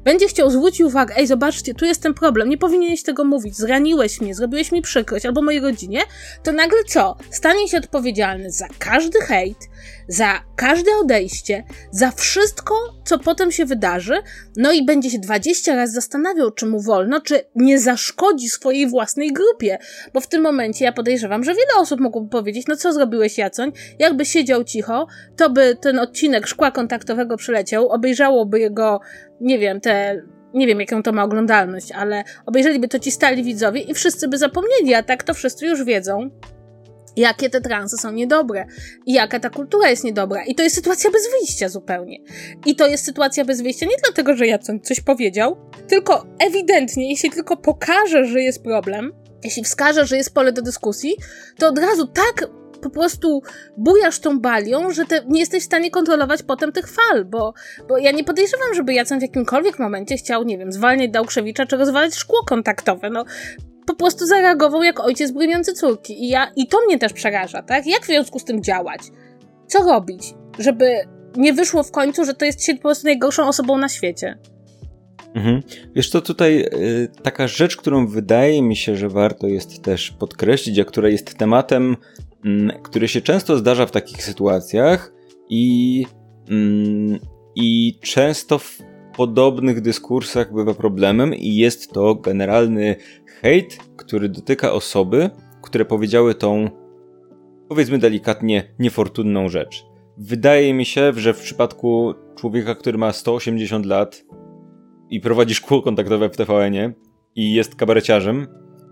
będzie chciał zwrócić uwagę, ej, zobaczcie, tu jest ten problem, nie powinieneś tego mówić, zraniłeś mnie, zrobiłeś mi przykrość, albo mojej rodzinie, to nagle co? Stanie się odpowiedzialny za każdy hejt, za każde odejście, za wszystko, co potem się wydarzy, no i będzie się dwadzieścia razy zastanawiał, czy mu wolno, czy nie zaszkodzi swojej własnej grupie, bo w tym momencie ja podejrzewam, że wiele osób mogłoby powiedzieć, no co zrobiłeś, Jacoń, jakby siedział cicho, to by ten odcinek Szkła Kontaktowego przyleciał, obejrzałoby jego, nie wiem, te... Nie wiem, jaką to ma oglądalność, ale obejrzeliby to ci stali widzowie i wszyscy by zapomnieli, a tak to wszyscy już wiedzą, jakie te transy są niedobre i jaka ta kultura jest niedobra. I to jest sytuacja bez wyjścia zupełnie. I to jest sytuacja bez wyjścia nie dlatego, że Jacek coś powiedział, tylko ewidentnie, jeśli tylko pokaże, że jest problem, jeśli wskaże, że jest pole do dyskusji, to od razu tak po prostu bujasz tą balią, że te nie jesteś w stanie kontrolować potem tych fal, bo, bo ja nie podejrzewam, żeby Jacek w jakimkolwiek momencie chciał, nie wiem, zwalniać Dałkrzewicza czy rozwalać szkło kontaktowe, no po prostu zareagował jak ojciec broniący córki i ja, i to mnie też przeraża, tak? Jak w związku z tym działać? Co robić, żeby nie wyszło w końcu, że to jest się po prostu najgorszą osobą na świecie? Mhm. Wiesz co, tutaj y, taka rzecz, którą wydaje mi się, że warto jest też podkreślić, a która jest tematem, y, który się często zdarza w takich sytuacjach i, y, i często w podobnych dyskursach bywa problemem i jest to generalny hejt, który dotyka osoby, które powiedziały tą, powiedzmy delikatnie, niefortunną rzecz. Wydaje mi się, że w przypadku człowieka, który ma sto osiemdziesiąt lat i prowadzi szkło kontaktowe w T V N-ie i jest kabareciarzem,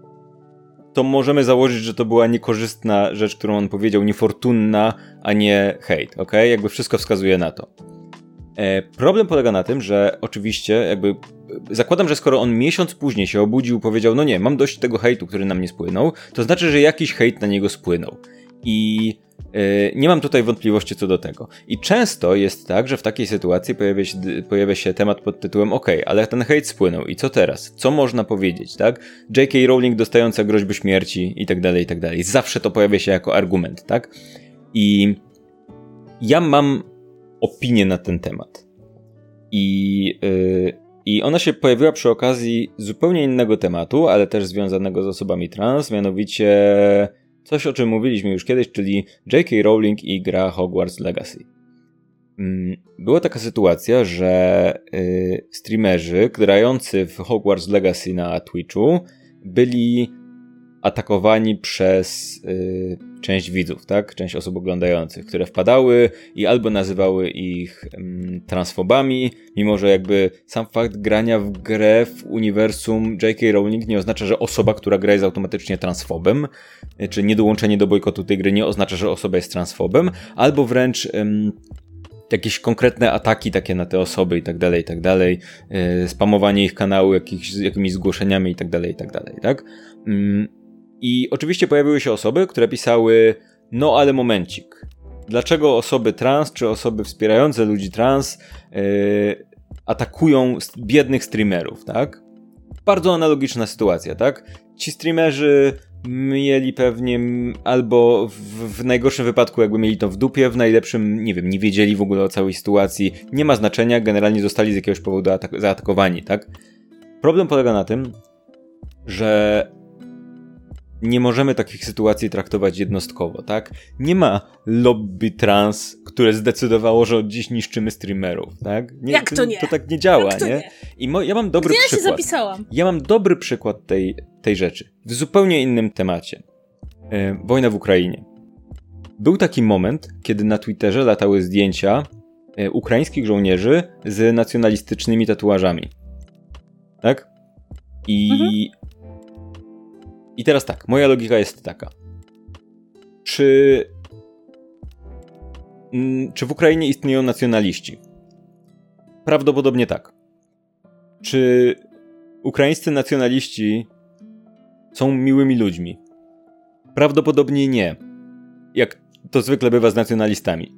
to możemy założyć, że to była niekorzystna rzecz, którą on powiedział, niefortunna, a nie hejt, okej? Okay? Jakby wszystko wskazuje na to. E, problem polega na tym, że oczywiście jakby zakładam, że skoro on miesiąc później się obudził i powiedział, no nie, mam dość tego hejtu, który na mnie spłynął, to znaczy, że jakiś hejt na niego spłynął. I e, nie mam tutaj wątpliwości co do tego. I często jest tak, że w takiej sytuacji pojawia się, pojawia się temat pod tytułem ok, ale ten hejt spłynął i co teraz? Co można powiedzieć, tak? J K Rowling dostająca groźby śmierci i tak dalej, i tak dalej. Zawsze to pojawia się jako argument, tak? I ja mam opinię na ten temat. I, yy, I ona się pojawiła przy okazji zupełnie innego tematu, ale też związanego z osobami trans, mianowicie coś, o czym mówiliśmy już kiedyś, czyli J K Rowling i gra Hogwarts Legacy. Yy, była taka sytuacja, że yy, streamerzy grający w Hogwarts Legacy na Twitchu byli atakowani przez y, część widzów, tak? Część osób oglądających, które wpadały i albo nazywały ich y, transfobami, mimo że jakby sam fakt grania w grę w uniwersum J K Rowling nie oznacza, że osoba, która gra jest automatycznie transfobem, y, czy niedołączenie do bojkotu tej gry nie oznacza, że osoba jest transfobem, albo wręcz y, jakieś konkretne ataki takie na te osoby i tak dalej, i tak dalej, y, spamowanie ich kanału jakichś, jakimiś zgłoszeniami i tak dalej, i tak dalej, tak? Y, I oczywiście pojawiły się osoby, które pisały, no ale momencik, dlaczego osoby trans, czy osoby wspierające ludzi trans yy, atakują biednych streamerów, tak? Bardzo analogiczna sytuacja, tak? Ci streamerzy mieli pewnie albo w, w najgorszym wypadku jakby mieli to w dupie, w najlepszym, nie wiem, nie wiedzieli w ogóle o całej sytuacji, nie ma znaczenia, generalnie zostali z jakiegoś powodu atak- zaatakowani, tak? Problem polega na tym, że nie możemy takich sytuacji traktować jednostkowo, tak? Nie ma lobby trans, które zdecydowało, że od dziś niszczymy streamerów, tak? Nie, Jak to nie? To, to tak nie działa, Jak to nie? nie? I mo- ja mam dobry Gdzie przykład. ja się zapisałam? Ja mam dobry przykład tej, tej rzeczy. W zupełnie innym temacie. E, wojna w Ukrainie. Był taki moment, kiedy na Twitterze latały zdjęcia e, ukraińskich żołnierzy z nacjonalistycznymi tatuażami. Tak? I mhm. I teraz tak, moja logika jest taka. Czy, czy w Ukrainie istnieją nacjonaliści? Prawdopodobnie tak. Czy ukraińscy nacjonaliści są miłymi ludźmi? Prawdopodobnie nie. Jak to zwykle bywa z nacjonalistami.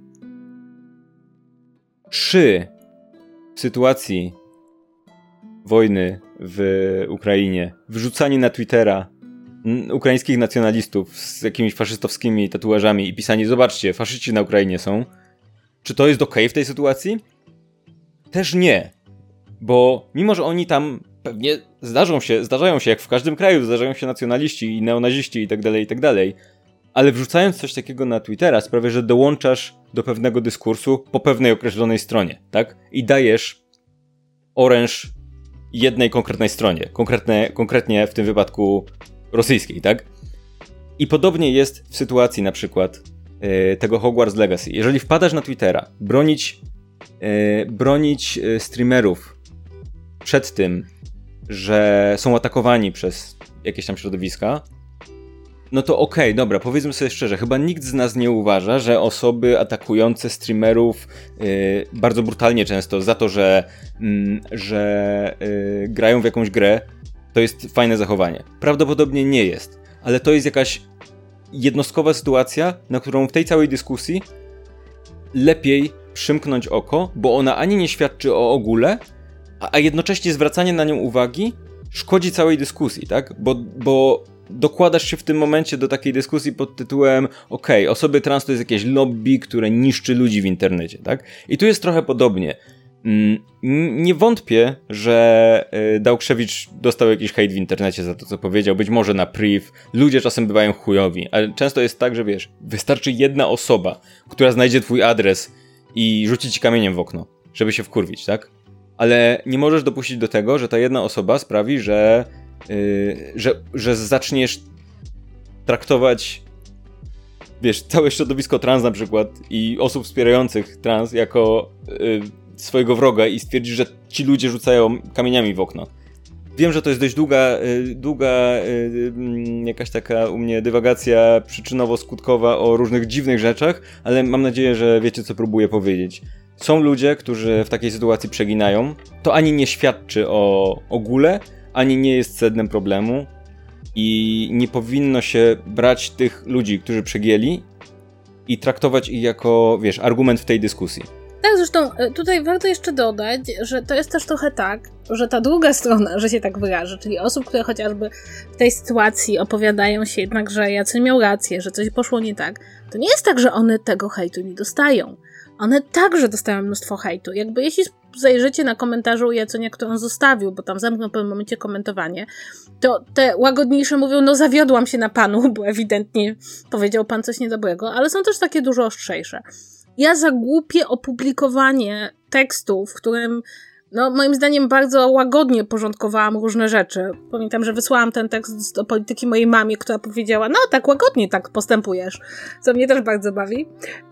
Czy w sytuacji wojny w Ukrainie wrzucanie na Twittera ukraińskich nacjonalistów z jakimiś faszystowskimi tatuażami i pisanie, zobaczcie, faszyści na Ukrainie są. Czy to jest okej w tej sytuacji? Też nie. Bo mimo, że oni tam pewnie zdarzą się, zdarzają się, jak w każdym kraju, zdarzają się nacjonaliści i neonaziści i tak dalej, i tak dalej, ale wrzucając coś takiego na Twittera sprawia, że dołączasz do pewnego dyskursu po pewnej określonej stronie, tak? I dajesz oręż jednej konkretnej stronie, konkretne, konkretnie w tym wypadku rosyjskiej, tak? I podobnie jest w sytuacji na przykład yy, tego Hogwarts Legacy. Jeżeli wpadasz na Twittera, bronić, yy, bronić yy, streamerów przed tym, że są atakowani przez jakieś tam środowiska, no to okej, okay, dobra, powiedzmy sobie szczerze, chyba nikt z nas nie uważa, że osoby atakujące streamerów yy, bardzo brutalnie często za to, że, yy, że yy, grają w jakąś grę, to jest fajne zachowanie. Prawdopodobnie nie jest, ale to jest jakaś jednostkowa sytuacja, na którą w tej całej dyskusji lepiej przymknąć oko, bo ona ani nie świadczy o ogóle, a, a jednocześnie zwracanie na nią uwagi szkodzi całej dyskusji, tak? Bo, bo dokładasz się w tym momencie do takiej dyskusji pod tytułem okej, okay, osoby trans to jest jakieś lobby, które niszczy ludzi w internecie, tak? I tu jest trochę podobnie. Nie wątpię, że Dałkrzewicz dostał jakiś hejt w internecie za to, co powiedział, być może na priv, ludzie czasem bywają chujowi, ale często jest tak, że wiesz, wystarczy jedna osoba, która znajdzie twój adres i rzuci ci kamieniem w okno, żeby się wkurwić, tak? Ale nie możesz dopuścić do tego, że ta jedna osoba sprawi, że Yy, że, że zaczniesz traktować, wiesz, całe środowisko trans na przykład i osób wspierających trans jako yy, swojego wroga i stwierdzisz, że ci ludzie rzucają kamieniami w okno. Wiem, że to jest dość długa, yy, długa yy, yy, jakaś taka u mnie dywagacja przyczynowo-skutkowa o różnych dziwnych rzeczach, ale mam nadzieję, że wiecie, co próbuję powiedzieć. Są ludzie, którzy w takiej sytuacji przeginają. To ani nie świadczy o ogóle, ani nie jest sednem problemu i nie powinno się brać tych ludzi, którzy przegięli i traktować ich jako, wiesz, argument w tej dyskusji. Tak, zresztą tutaj warto jeszcze dodać, że to jest też trochę tak, że ta druga strona, że się tak wyrażę, czyli osób, które chociażby w tej sytuacji opowiadają się jednak, że Jacek miał rację, że coś poszło nie tak, to nie jest tak, że one tego hejtu nie dostają. One także dostają mnóstwo hejtu. Jakby jeśli zajrzycie na komentarzu u Jaconia, który on zostawił, bo tam zamknął w pewnym momencie komentowanie, to te łagodniejsze mówią, no zawiodłam się na panu, bo ewidentnie powiedział pan coś niedobrego, ale są też takie dużo ostrzejsze. Ja za głupie opublikowanie tekstu, w którym no moim zdaniem bardzo łagodnie porządkowałam różne rzeczy. Pamiętam, że wysłałam ten tekst do polityki mojej mamie, która powiedziała, no tak łagodnie tak postępujesz, co mnie też bardzo bawi.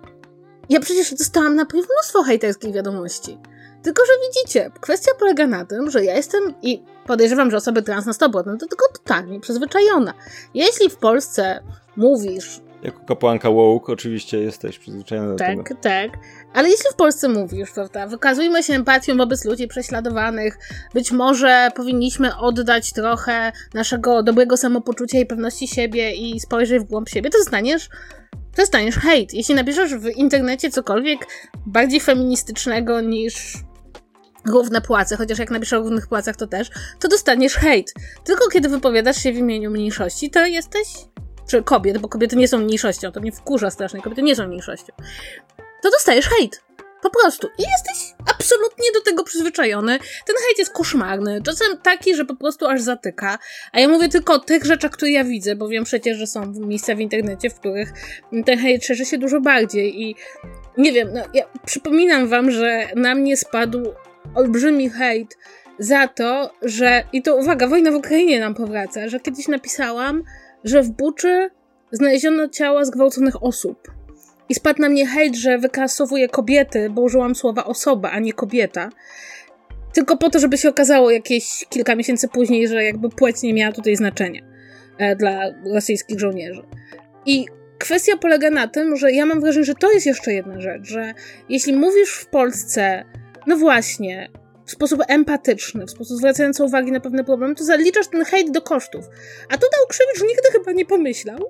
Ja przecież dostałam naprawdę mnóstwo hejterskich wiadomości. Tylko, że widzicie, kwestia polega na tym, że ja jestem i podejrzewam, że osoby trans na sto procent do tego totalnie przyzwyczajona. Jeśli w Polsce mówisz... Jako kapłanka woke oczywiście jesteś przyzwyczajona do tak, tego. Tak, tak. Ale jeśli w Polsce mówisz, prawda, wykazujmy się empatią wobec ludzi prześladowanych, być może powinniśmy oddać trochę naszego dobrego samopoczucia i pewności siebie i spojrzeć w głąb siebie, to dostaniesz... to dostaniesz hejt. Jeśli napiszesz w internecie cokolwiek bardziej feministycznego niż równe płace, chociaż jak napiszesz o równych płacach to też, to dostaniesz hejt. Tylko kiedy wypowiadasz się w imieniu mniejszości, to jesteś... czy kobiet, bo kobiety nie są mniejszością, to mnie wkurza strasznie, kobiety nie są mniejszością. To dostajesz hejt. Po prostu. I jesteś absolutnie do tego przyzwyczajony. Ten hejt jest koszmarny. Czasem taki, że po prostu aż zatyka. A ja mówię tylko o tych rzeczach, które ja widzę, bo wiem przecież, że są miejsca w internecie, w których ten hejt szerzy się dużo bardziej. I nie wiem, no ja przypominam wam, że na mnie spadł olbrzymi hejt za to, że... I to uwaga, wojna w Ukrainie nam powraca, że kiedyś napisałam, że w Buczy znaleziono ciała zgwałconych osób. I spadł na mnie hejt, że wyklasowuję kobiety, bo użyłam słowa osoba, a nie kobieta. Tylko po to, żeby się okazało jakieś kilka miesięcy później, że jakby płeć nie miała tutaj znaczenia e, dla rosyjskich żołnierzy. I kwestia polega na tym, że ja mam wrażenie, że to jest jeszcze jedna rzecz, że jeśli mówisz w Polsce, no właśnie, w sposób empatyczny, w sposób zwracający uwagi na pewne problemy, to zaliczasz ten hejt do kosztów. A tu Dałkrzewicz nigdy chyba nie pomyślał,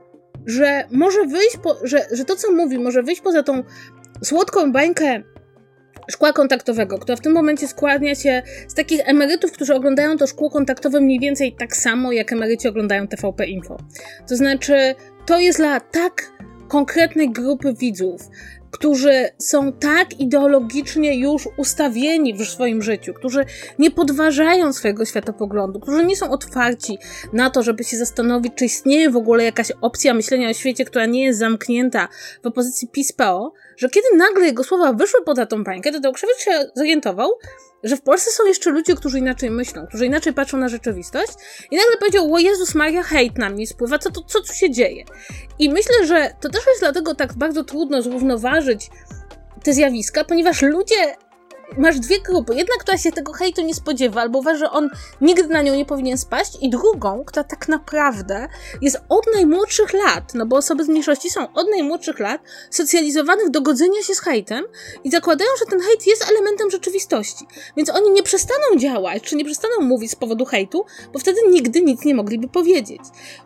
że może wyjść, po, że, że to, co mówi, może wyjść poza tą słodką bańkę szkła kontaktowego, która w tym momencie skłania się z takich emerytów, którzy oglądają to szkło kontaktowe mniej więcej tak samo, jak emeryci oglądają T V P Info. To znaczy, to jest dla tak konkretnej grupy widzów, którzy są tak ideologicznie już ustawieni w swoim życiu, którzy nie podważają swojego światopoglądu, którzy nie są otwarci na to, żeby się zastanowić, czy istnieje w ogóle jakaś opcja myślenia o świecie, która nie jest zamknięta w opozycji PiS-P O, że kiedy nagle jego słowa wyszły poza tą bańkę, to Dałkrzewicz się zorientował, że w Polsce są jeszcze ludzie, którzy inaczej myślą, którzy inaczej patrzą na rzeczywistość i nagle powiedział, o Jezus Maria, hejt na mnie spływa, co, to, co tu się dzieje? I myślę, że to też jest dlatego tak bardzo trudno zrównoważyć te zjawiska, ponieważ ludzie, masz dwie grupy. Jedna, która się tego hejtu nie spodziewa, albo uważa, że on nigdy na nią nie powinien spaść, i drugą, która tak naprawdę jest od najmłodszych lat, no bo osoby z mniejszości są od najmłodszych lat socjalizowane w dogodzenia się z hejtem i zakładają, że ten hejt jest elementem rzeczywistości. Więc oni nie przestaną działać, czy nie przestaną mówić z powodu hejtu, bo wtedy nigdy nic nie mogliby powiedzieć.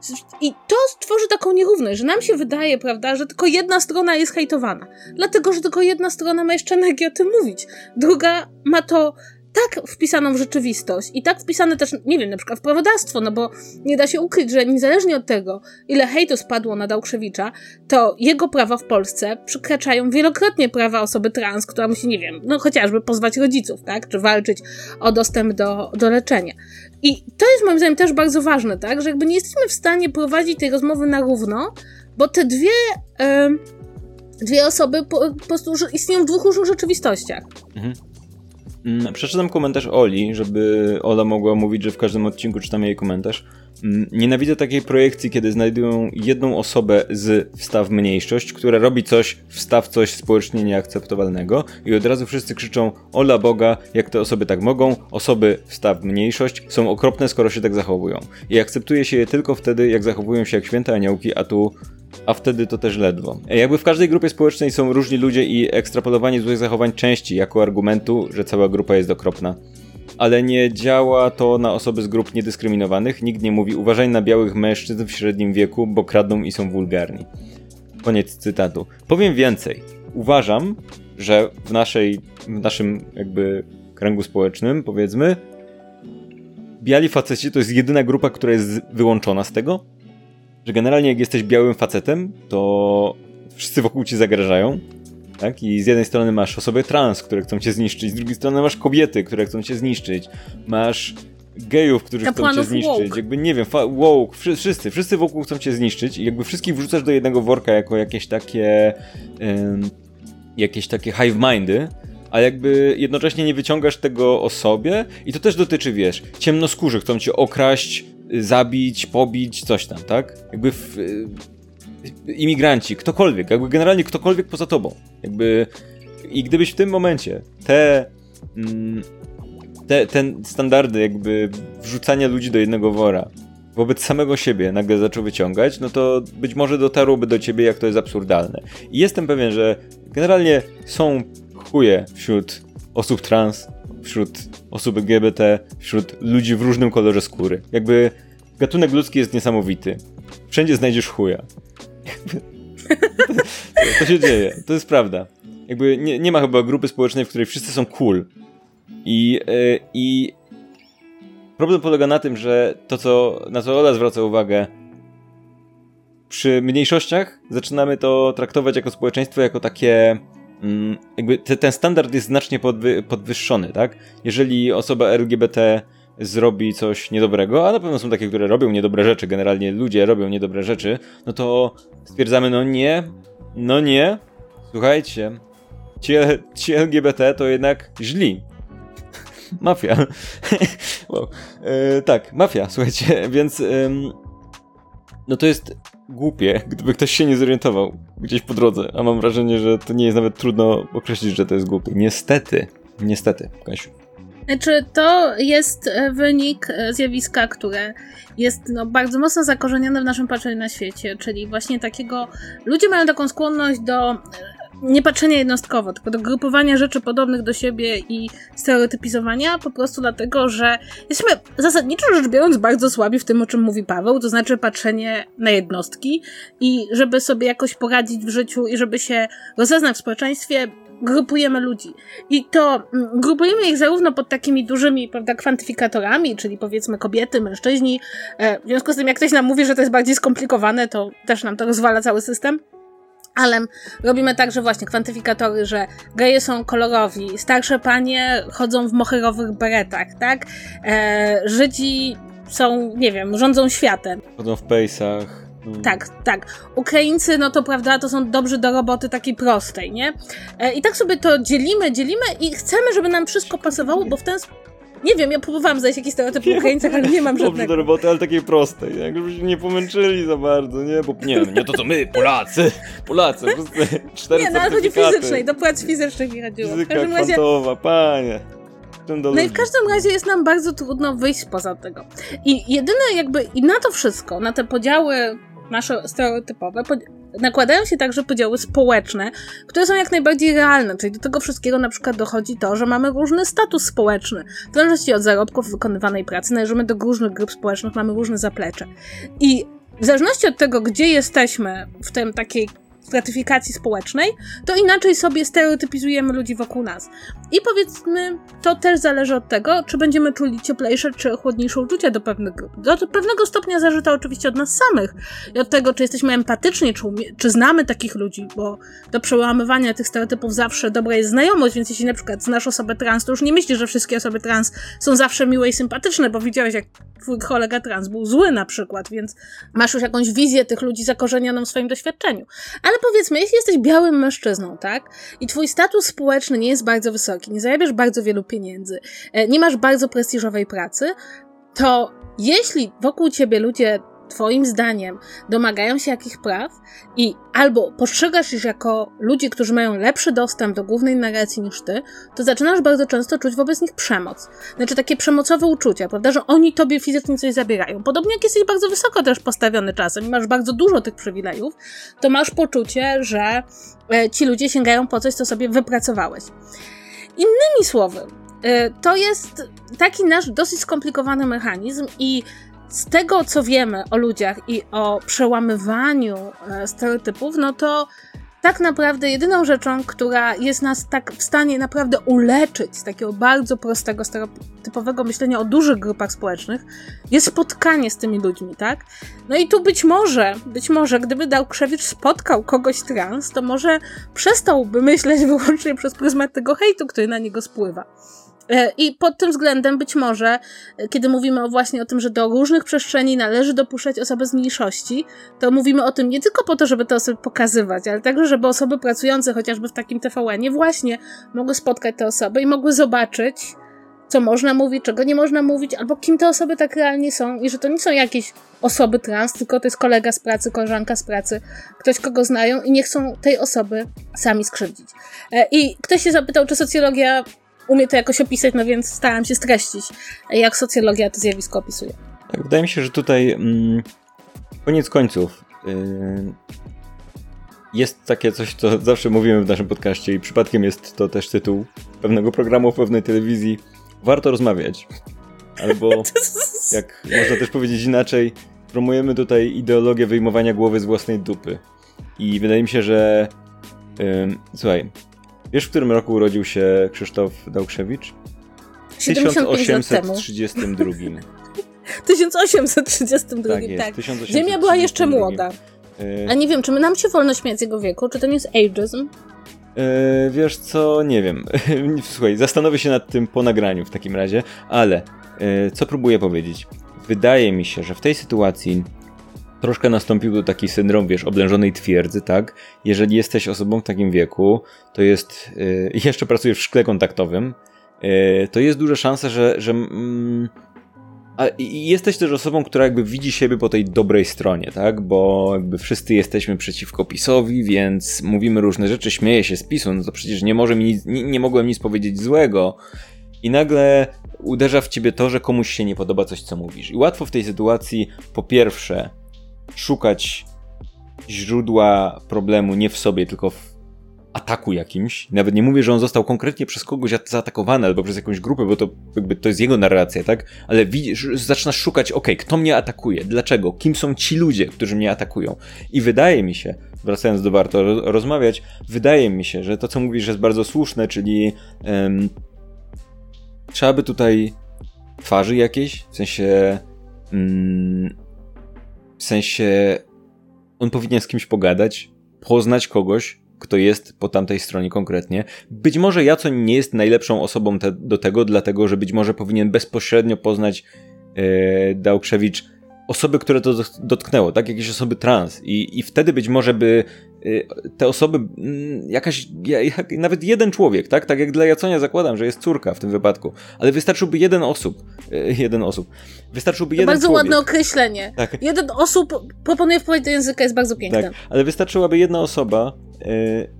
I to stworzy taką nierówność, że nam się wydaje, prawda, że tylko jedna strona jest hejtowana. Dlatego, że tylko jedna strona ma jeszcze energię o tym mówić. Druga ma to tak wpisaną w rzeczywistość i tak wpisane też, nie wiem, na przykład w prawodawstwo, no bo nie da się ukryć, że niezależnie od tego, ile hejtu spadło na Dałkrzewicza, to jego prawa w Polsce przekraczają wielokrotnie prawa osoby trans, która musi, nie wiem, no chociażby pozwać rodziców, tak, czy walczyć o dostęp do, do leczenia. I to jest moim zdaniem też bardzo ważne, tak, że jakby nie jesteśmy w stanie prowadzić tej rozmowy na równo, bo te dwie... Yy, Dwie osoby po, po prostu istnieją w dwóch różnych rzeczywistościach. Mhm. Przeczytam komentarz Oli, żeby Ola mogła mówić, że w każdym odcinku czytam jej komentarz. Nienawidzę takiej projekcji, kiedy znajdują jedną osobę z wstaw mniejszość, która robi coś, wstaw coś społecznie nieakceptowalnego i od razu wszyscy krzyczą Ola Boga, jak te osoby tak mogą, osoby wstaw mniejszość są okropne, skoro się tak zachowują. I akceptuje się je tylko wtedy, jak zachowują się jak święte aniołki, a tu... a wtedy to też ledwo. Jakby w każdej grupie społecznej są różni ludzie i ekstrapolowanie złych zachowań części jako argumentu, że cała grupa jest okropna. Ale nie działa to na osoby z grup niedyskryminowanych. Nikt nie mówi uważaj na białych mężczyzn w średnim wieku, bo kradną i są wulgarni. Koniec cytatu. Powiem więcej. Uważam, że w naszej, w naszym jakby kręgu społecznym, powiedzmy, biali faceci to jest jedyna grupa, która jest wyłączona z tego, że generalnie jak jesteś białym facetem, to wszyscy wokół ci zagrażają, tak? I z jednej strony masz osoby trans, które chcą cię zniszczyć, z drugiej strony masz kobiety, które chcą cię zniszczyć, masz gejów, którzy Kapłanów chcą cię zniszczyć, woke. jakby nie wiem, fa- woke, wszyscy, wszyscy wokół chcą cię zniszczyć i jakby wszystkich wrzucasz do jednego worka jako jakieś takie ym, jakieś takie hive mindy, a jakby jednocześnie nie wyciągasz tego o sobie i to też dotyczy, wiesz, ciemnoskórzy chcą cię okraść, zabić, pobić, coś tam, tak? Jakby w, y, imigranci, ktokolwiek, jakby generalnie ktokolwiek poza tobą. Jakby i gdybyś w tym momencie te, mm, te, te standardy jakby wrzucania ludzi do jednego wora wobec samego siebie nagle zaczął wyciągać, no to być może dotarłoby do ciebie, jak to jest absurdalne. I jestem pewien, że generalnie są chuje wśród osób trans, wśród osób L G B T, wśród ludzi w różnym kolorze skóry. Jakby gatunek ludzki jest niesamowity. Wszędzie znajdziesz chuja. Jakby, to, to się dzieje. To jest prawda. Jakby nie, nie ma chyba grupy społecznej, w której wszyscy są cool. I, yy, i problem polega na tym, że to, co, na co Ola zwraca uwagę, przy mniejszościach zaczynamy to traktować jako społeczeństwo, jako takie... jakby te, ten standard jest znacznie podwy, podwyższony, tak? Jeżeli osoba L G B T zrobi coś niedobrego, a na pewno są takie, które robią niedobre rzeczy, generalnie ludzie robią niedobre rzeczy, no to stwierdzamy, no nie, no nie, słuchajcie, ci, ci L G B T to jednak źli. Mafia. wow. e, tak, mafia, słuchajcie, więc ym, no to jest głupie, gdyby ktoś się nie zorientował gdzieś po drodze, a mam wrażenie, że to nie jest nawet trudno określić, że to jest głupie. Niestety, niestety, Kasiu. Znaczy, to jest wynik zjawiska, które jest no, bardzo mocno zakorzenione w naszym patrzeniu na świecie, czyli właśnie takiego, ludzie mają taką skłonność do nie patrzenia jednostkowo, tylko do grupowania rzeczy podobnych do siebie i stereotypizowania, po prostu dlatego, że jesteśmy zasadniczo rzecz biorąc bardzo słabi w tym, o czym mówi Paweł, to znaczy patrzenie na jednostki i żeby sobie jakoś poradzić w życiu i żeby się rozeznać w społeczeństwie, grupujemy ludzi. I to mm, grupujemy ich zarówno pod takimi dużymi, prawda, kwantyfikatorami, czyli powiedzmy kobiety, mężczyźni. E, w związku z tym, jak ktoś nam mówi, że to jest bardziej skomplikowane, to też nam to rozwala cały system. Ale robimy tak, że właśnie kwantyfikatory, że geje są kolorowi, starsze panie chodzą w moherowych beretach, tak? E, Żydzi są, nie wiem, rządzą światem. Chodzą w pejsach. Hmm. Tak, tak. Ukraińcy, no to prawda, to są dobrzy do roboty takiej prostej, nie? E, I tak sobie to dzielimy, dzielimy i chcemy, żeby nam wszystko pasowało, bo w ten sposób... Nie wiem, ja próbowałam znaleźć jakiś stereotyp o Ukraińcach, ale nie mam żadnego. Dobrze do roboty, ale takiej prostej, jakbyśmy nie pomęczyli za bardzo, nie? Bo nie, nie to co my, Polacy, Polacy, po prostu cztery Nie, no ale chodzi fizycznej, do pracy fizycznej mi chodziło. Fizyka kwantowa, razie... panie. No i w każdym razie jest nam bardzo trudno wyjść poza tego. I jedyne jakby, i na to wszystko, na te podziały nasze stereotypowe, nakładają się także podziały społeczne, które są jak najbardziej realne, czyli do tego wszystkiego na przykład dochodzi to, że mamy różny status społeczny. W zależności od zarobków wykonywanej pracy należymy do różnych grup społecznych, mamy różne zaplecze. I w zależności od tego, gdzie jesteśmy w tym takiej stratyfikacji społecznej, to inaczej sobie stereotypizujemy ludzi wokół nas. I powiedzmy, to też zależy od tego, czy będziemy czuli cieplejsze, czy chłodniejsze uczucia do pewnych grup. Do pewnego stopnia zależy to oczywiście od nas samych i od tego, czy jesteśmy empatyczni, czy, umie- czy znamy takich ludzi, bo do przełamywania tych stereotypów zawsze dobra jest znajomość, więc jeśli na przykład znasz osobę trans, to już nie myślisz, że wszystkie osoby trans są zawsze miłe i sympatyczne, bo widziałeś, jak twój kolega trans był zły na przykład, więc masz już jakąś wizję tych ludzi zakorzenioną w swoim doświadczeniu. Ale powiedzmy, jeśli jesteś białym mężczyzną, tak? I twój status społeczny nie jest bardzo wysoki, nie zarabiasz bardzo wielu pieniędzy, nie masz bardzo prestiżowej pracy, to jeśli wokół ciebie ludzie twoim zdaniem domagają się jakichś praw i albo postrzegasz ich jako ludzi, którzy mają lepszy dostęp do głównej narracji niż ty, to zaczynasz bardzo często czuć wobec nich przemoc. Znaczy takie przemocowe uczucia, prawda, że oni tobie fizycznie coś zabierają. Podobnie jak jesteś bardzo wysoko też postawiony czasem i masz bardzo dużo tych przywilejów, to masz poczucie, że ci ludzie sięgają po coś, co sobie wypracowałeś. Innymi słowy, to jest taki nasz dosyć skomplikowany mechanizm i z tego, co wiemy o ludziach i o przełamywaniu e, stereotypów, no to tak naprawdę jedyną rzeczą, która jest nas tak w stanie naprawdę uleczyć z takiego bardzo prostego, stereotypowego myślenia o dużych grupach społecznych, jest spotkanie z tymi ludźmi, tak? No i tu być może, być może, gdyby Dałkrzewicz spotkał kogoś trans, to może przestałby myśleć wyłącznie przez pryzmat tego hejtu, który na niego spływa. I pod tym względem być może, kiedy mówimy o właśnie o tym, że do różnych przestrzeni należy dopuszczać osoby z mniejszości, to mówimy o tym nie tylko po to, żeby te osoby pokazywać, ale także, żeby osoby pracujące chociażby w takim T V N-ie właśnie mogły spotkać te osoby i mogły zobaczyć, co można mówić, czego nie można mówić, albo kim te osoby tak realnie są i że to nie są jakieś osoby trans, tylko to jest kolega z pracy, koleżanka z pracy, ktoś, kogo znają i nie chcą tej osoby sami skrzywdzić. I ktoś się zapytał, czy socjologia umie to jakoś opisać, no więc starałam się streścić, jak socjologia to zjawisko opisuje. Tak, wydaje mi się, że tutaj mm, koniec końców yy, jest takie coś, co zawsze mówimy w naszym podcaście i przypadkiem jest to też tytuł pewnego programu w pewnej telewizji. Warto rozmawiać. Albo, jak można też powiedzieć inaczej, promujemy tutaj ideologię wyjmowania głowy z własnej dupy. I wydaje mi się, że yy, słuchaj, wiesz, w którym roku urodził się Krzysztof Dałkrzewicz? W tysiąc osiemset trzydziestym drugim. tysiąc osiemset trzydziestym drugim, tak. Jest, tak. tysiąc osiemset trzydziestym Ziemia była jeszcze młoda. A nie wiem, czy my nam się wolno śmiać z jego wieku, czy to nie jest ageism? Yy, wiesz co, nie wiem. Słuchaj, zastanowię się nad tym po nagraniu w takim razie, ale yy, co próbuję powiedzieć? Wydaje mi się, że w tej sytuacji troszkę nastąpił tu taki syndrom, wiesz, oblężonej twierdzy, tak? Jeżeli jesteś osobą w takim wieku, to jest, yy, jeszcze pracujesz w szkle kontaktowym, yy, to jest duża szansa, że, że mm, a, i jesteś też osobą, która jakby widzi siebie po tej dobrej stronie, tak? Bo jakby wszyscy jesteśmy przeciwko PiS-owi, więc mówimy różne rzeczy, śmieję się z PiS-u, no to przecież nie może mi nic, nie, nie mogłem nic powiedzieć złego. I nagle uderza w ciebie to, że komuś się nie podoba coś, co mówisz. I łatwo w tej sytuacji, po pierwsze, szukać źródła problemu nie w sobie, tylko w ataku jakimś. Nawet nie mówię, że on został konkretnie przez kogoś zaatakowany albo przez jakąś grupę, bo to jakby to jest jego narracja, tak? Ale widzisz, zaczynasz szukać, okej, okay, kto mnie atakuje? Dlaczego? Kim są ci ludzie, którzy mnie atakują? I wydaje mi się, wracając do warto rozmawiać, wydaje mi się, że to, co mówisz, jest bardzo słuszne, czyli um, trzeba by tutaj twarzy jakieś, w sensie um, w sensie on powinien z kimś pogadać, poznać kogoś, kto jest po tamtej stronie konkretnie. Być może Jacoń nie jest najlepszą osobą te, do tego, dlatego, że być może powinien bezpośrednio poznać e, Dałkrzewicz osoby, które to dotknęło, tak? Jakieś osoby trans. I, i wtedy być może by y, te osoby, y, jakaś, jak, nawet jeden człowiek, tak? Tak jak dla Jaconia zakładam, że jest córka w tym wypadku, ale wystarczyłby jeden osób, y, jeden osób. Wystarczyłby to jeden bardzo człowiek. ładne określenie. Tak. Jeden osób proponuję wprowadzić do języka, jest bardzo piękne. Tak, ale wystarczyłaby jedna osoba, y,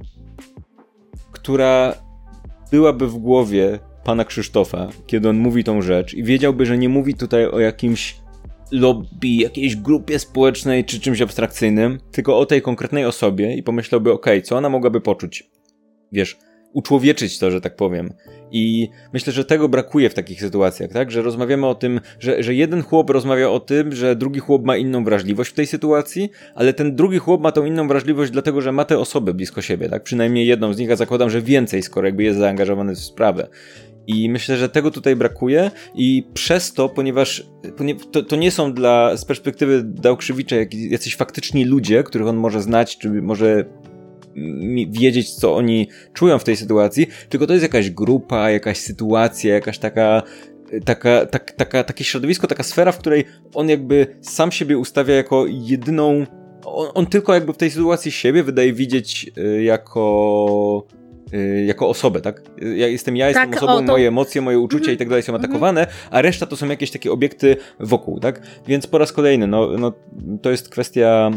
która byłaby w głowie pana Krzysztofa, kiedy on mówi tą rzecz i wiedziałby, że nie mówi tutaj o jakimś lobby, jakiejś grupie społecznej czy czymś abstrakcyjnym, tylko o tej konkretnej osobie i pomyślałby, okej, okay, co ona mogłaby poczuć? Wiesz, uczłowieczyć to, że tak powiem. I myślę, że tego brakuje w takich sytuacjach, tak? Że rozmawiamy o tym, że, że jeden chłop rozmawia o tym, że drugi chłop ma inną wrażliwość w tej sytuacji, ale ten drugi chłop ma tą inną wrażliwość dlatego, że ma te osoby blisko siebie, tak? Przynajmniej jedną z nich, a zakładam, że więcej, skoro jakby jest zaangażowany w sprawę. I myślę, że tego tutaj brakuje i przez to, ponieważ to, to nie są dla, z perspektywy Dałkrzewicza jacyś faktyczni ludzie, których on może znać, czy może wiedzieć, co oni czują w tej sytuacji, tylko to jest jakaś grupa, jakaś sytuacja, jakaś taka, taka, tak, taka takie środowisko, taka sfera, w której on jakby sam siebie ustawia jako jedyną, on, on tylko jakby w tej sytuacji siebie wydaje widzieć y, jako... jako osobę, tak? Ja jestem ja, jestem tak, osobą, o, to... moje emocje, moje uczucia mm-hmm. i tak dalej są atakowane, mm-hmm. a reszta to są jakieś takie obiekty wokół, tak? Więc po raz kolejny, no, no to jest kwestia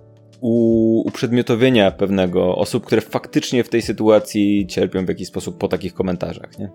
u, uprzedmiotowienia pewnego osób, które faktycznie w tej sytuacji cierpią w jakiś sposób po takich komentarzach, nie?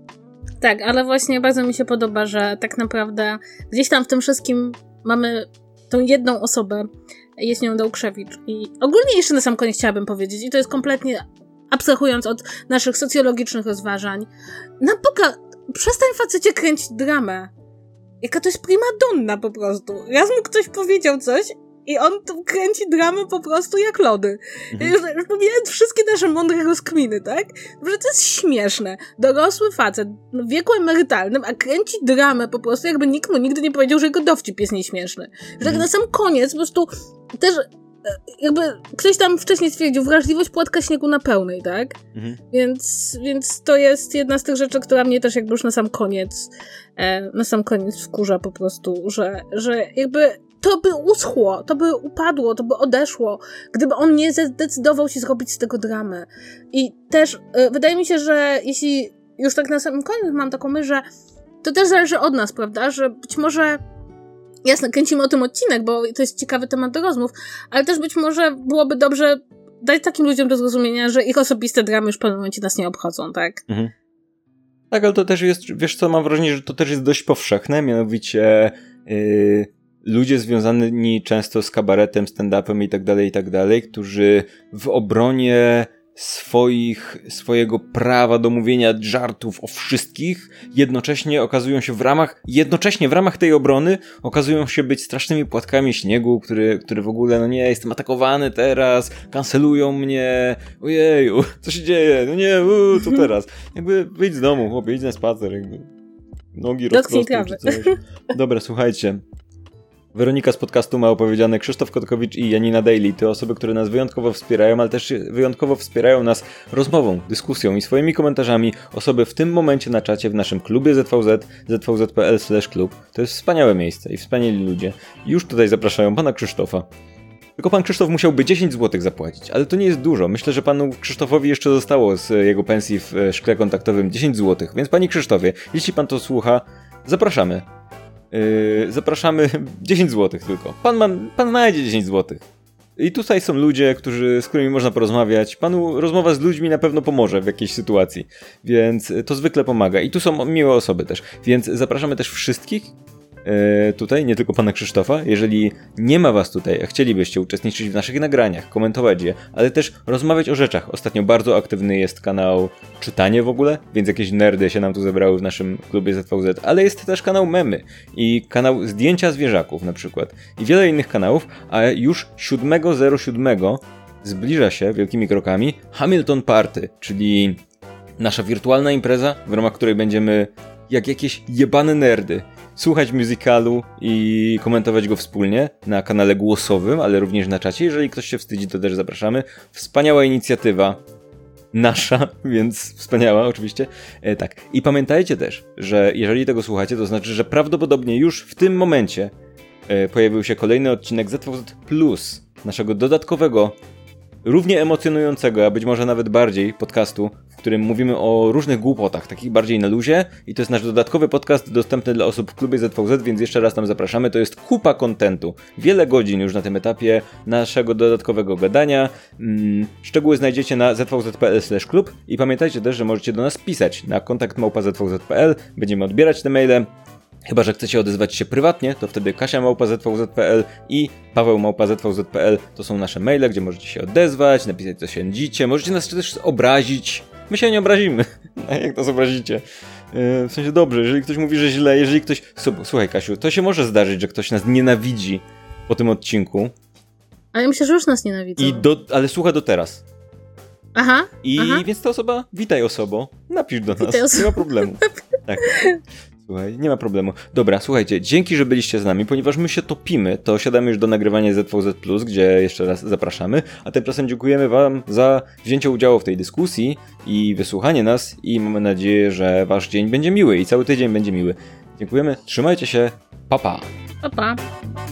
Tak, ale właśnie bardzo mi się podoba, że tak naprawdę gdzieś tam w tym wszystkim mamy tą jedną osobę, jest nią Dałkrzewicz. I ogólnie jeszcze na sam koniec chciałabym powiedzieć, i to jest kompletnie abstrahując od naszych socjologicznych rozważań, na Boga, przestań facecie kręcić dramę. Jaka to jest prima donna po prostu. Raz mu ktoś powiedział coś i on tu kręci dramę po prostu jak lody. Mhm. Już, już pomijając wszystkie nasze mądre rozkminy, tak? Że to jest śmieszne. Dorosły facet w wieku emerytalnym, a kręci dramę po prostu, jakby nikt mu nigdy nie powiedział, że jego dowcip jest nieśmieszny. Że mhm. na sam koniec po prostu też jakby ktoś tam wcześniej stwierdził, wrażliwość płatka śniegu na pełnej, tak? Mhm. Więc, więc to jest jedna z tych rzeczy, która mnie też jakby już na sam koniec e, na sam koniec wkurza po prostu, że, że jakby to by uschło, to by upadło, to by odeszło, gdyby on nie zdecydował się zrobić z tego dramę. I też e, wydaje mi się, że jeśli już tak na samym koniec mam taką myśl, że to też zależy od nas, prawda? Że być może jasne, kręcimy o tym odcinek, bo to jest ciekawy temat do rozmów, ale też być może byłoby dobrze dać takim ludziom do zrozumienia, że ich osobiste dramy już w pewnym momencie nas nie obchodzą, tak? Mhm. Tak, ale to też jest, wiesz co, mam wrażenie, że to też jest dość powszechne, mianowicie yy, ludzie związani często z kabaretem, stand-upem i tak dalej, i tak dalej, którzy w obronie swoich, swojego prawa do mówienia żartów o wszystkich, jednocześnie okazują się w ramach, jednocześnie w ramach tej obrony okazują się być strasznymi płatkami śniegu, który, który w ogóle, no nie, jestem atakowany teraz, kancelują mnie, ojeju, co się dzieje, no nie, uu, co teraz? Jakby wyjdź z domu, chłopie, idź na spacer, jakby nogi rozprostuj czy coś. Dobra, słuchajcie. Weronika z podcastu Ma Opowiedziane, Krzysztof Kotkowicz i Janina Daily to osoby, które nas wyjątkowo wspierają, ale też wyjątkowo wspierają nas rozmową, dyskusją i swoimi komentarzami. Osoby w tym momencie na czacie w naszym klubie Z V Z, z v z kropka p l slash klub. To jest wspaniałe miejsce i wspaniali ludzie. Już tutaj zapraszają pana Krzysztofa. Tylko pan Krzysztof musiałby dziesięć złotych zapłacić, ale to nie jest dużo. Myślę, że panu Krzysztofowi jeszcze zostało z jego pensji w szkle kontaktowym dziesięć złotych. Więc panie Krzysztofie, jeśli pan to słucha, zapraszamy. Yy, zapraszamy dziesięć złotych tylko. Pan, ma, pan znajdzie dziesięć złotych. I tutaj są ludzie, którzy, z którymi można porozmawiać. Panu rozmowa z ludźmi na pewno pomoże w jakiejś sytuacji, więc to zwykle pomaga. I tu są miłe osoby też, więc zapraszamy też wszystkich yy, tutaj, nie tylko pana Krzysztofa. Jeżeli nie ma was tutaj, a chcielibyście uczestniczyć w naszych nagraniach, komentować je, ale też rozmawiać o rzeczach. Ostatnio bardzo aktywny jest kanał Czytanie w ogóle, więc jakieś nerdy się nam tu zebrały w naszym klubie Z V Z, ale jest też kanał Memy i kanał Zdjęcia Zwierzaków na przykład i wiele innych kanałów, a już siódmego zero siódmego zbliża się wielkimi krokami Hamilton Party, czyli nasza wirtualna impreza, w ramach której będziemy jak jakieś jebane nerdy słuchać musicalu i komentować go wspólnie na kanale głosowym, ale również na czacie. Jeżeli ktoś się wstydzi, to też zapraszamy. Wspaniała inicjatywa. Nasza, więc wspaniała oczywiście. E, tak. I pamiętajcie też, że jeżeli tego słuchacie, to znaczy, że prawdopodobnie już w tym momencie e, pojawił się kolejny odcinek Z V Z Plus, naszego dodatkowego, równie emocjonującego, a być może nawet bardziej podcastu, w którym mówimy o różnych głupotach, takich bardziej na luzie, i to jest nasz dodatkowy podcast dostępny dla osób w klubie Z V Z, więc jeszcze raz tam zapraszamy. To jest kupa kontentu. Wiele godzin już na tym etapie naszego dodatkowego gadania. Szczegóły znajdziecie na z v z kropka p l slash klub i pamiętajcie też, że możecie do nas pisać na kontakt małpa z v z kropka p l. Będziemy odbierać te maile. Chyba że chcecie odezwać się prywatnie, to wtedy Kasia małpa z v z kropka p l i Paweł małpa z v z kropka p l. To są nasze maile, gdzie możecie się odezwać, napisać co sądzicie. Możecie nas też obrazić. My się nie obrazimy. A jak nas obrazicie? Yy, w sensie dobrze, jeżeli ktoś mówi, że źle, jeżeli ktoś... Słuchaj, Kasiu, to się może zdarzyć, że ktoś nas nienawidzi po tym odcinku. Ale ja myślę, że już nas nienawidzą. I do... Ale słucha do teraz. Aha. I aha. Więc ta osoba, witaj osobo, napisz do nas, nie ma problemu. Tak. Słuchaj, nie ma problemu. Dobra, słuchajcie, dzięki, że byliście z nami, ponieważ my się topimy, to siadamy już do nagrywania Z V Z plus, gdzie jeszcze raz zapraszamy, a tymczasem dziękujemy wam za wzięcie udziału w tej dyskusji i wysłuchanie nas i mamy nadzieję, że wasz dzień będzie miły i cały tydzień będzie miły. Dziękujemy, trzymajcie się, pa pa! Pa pa!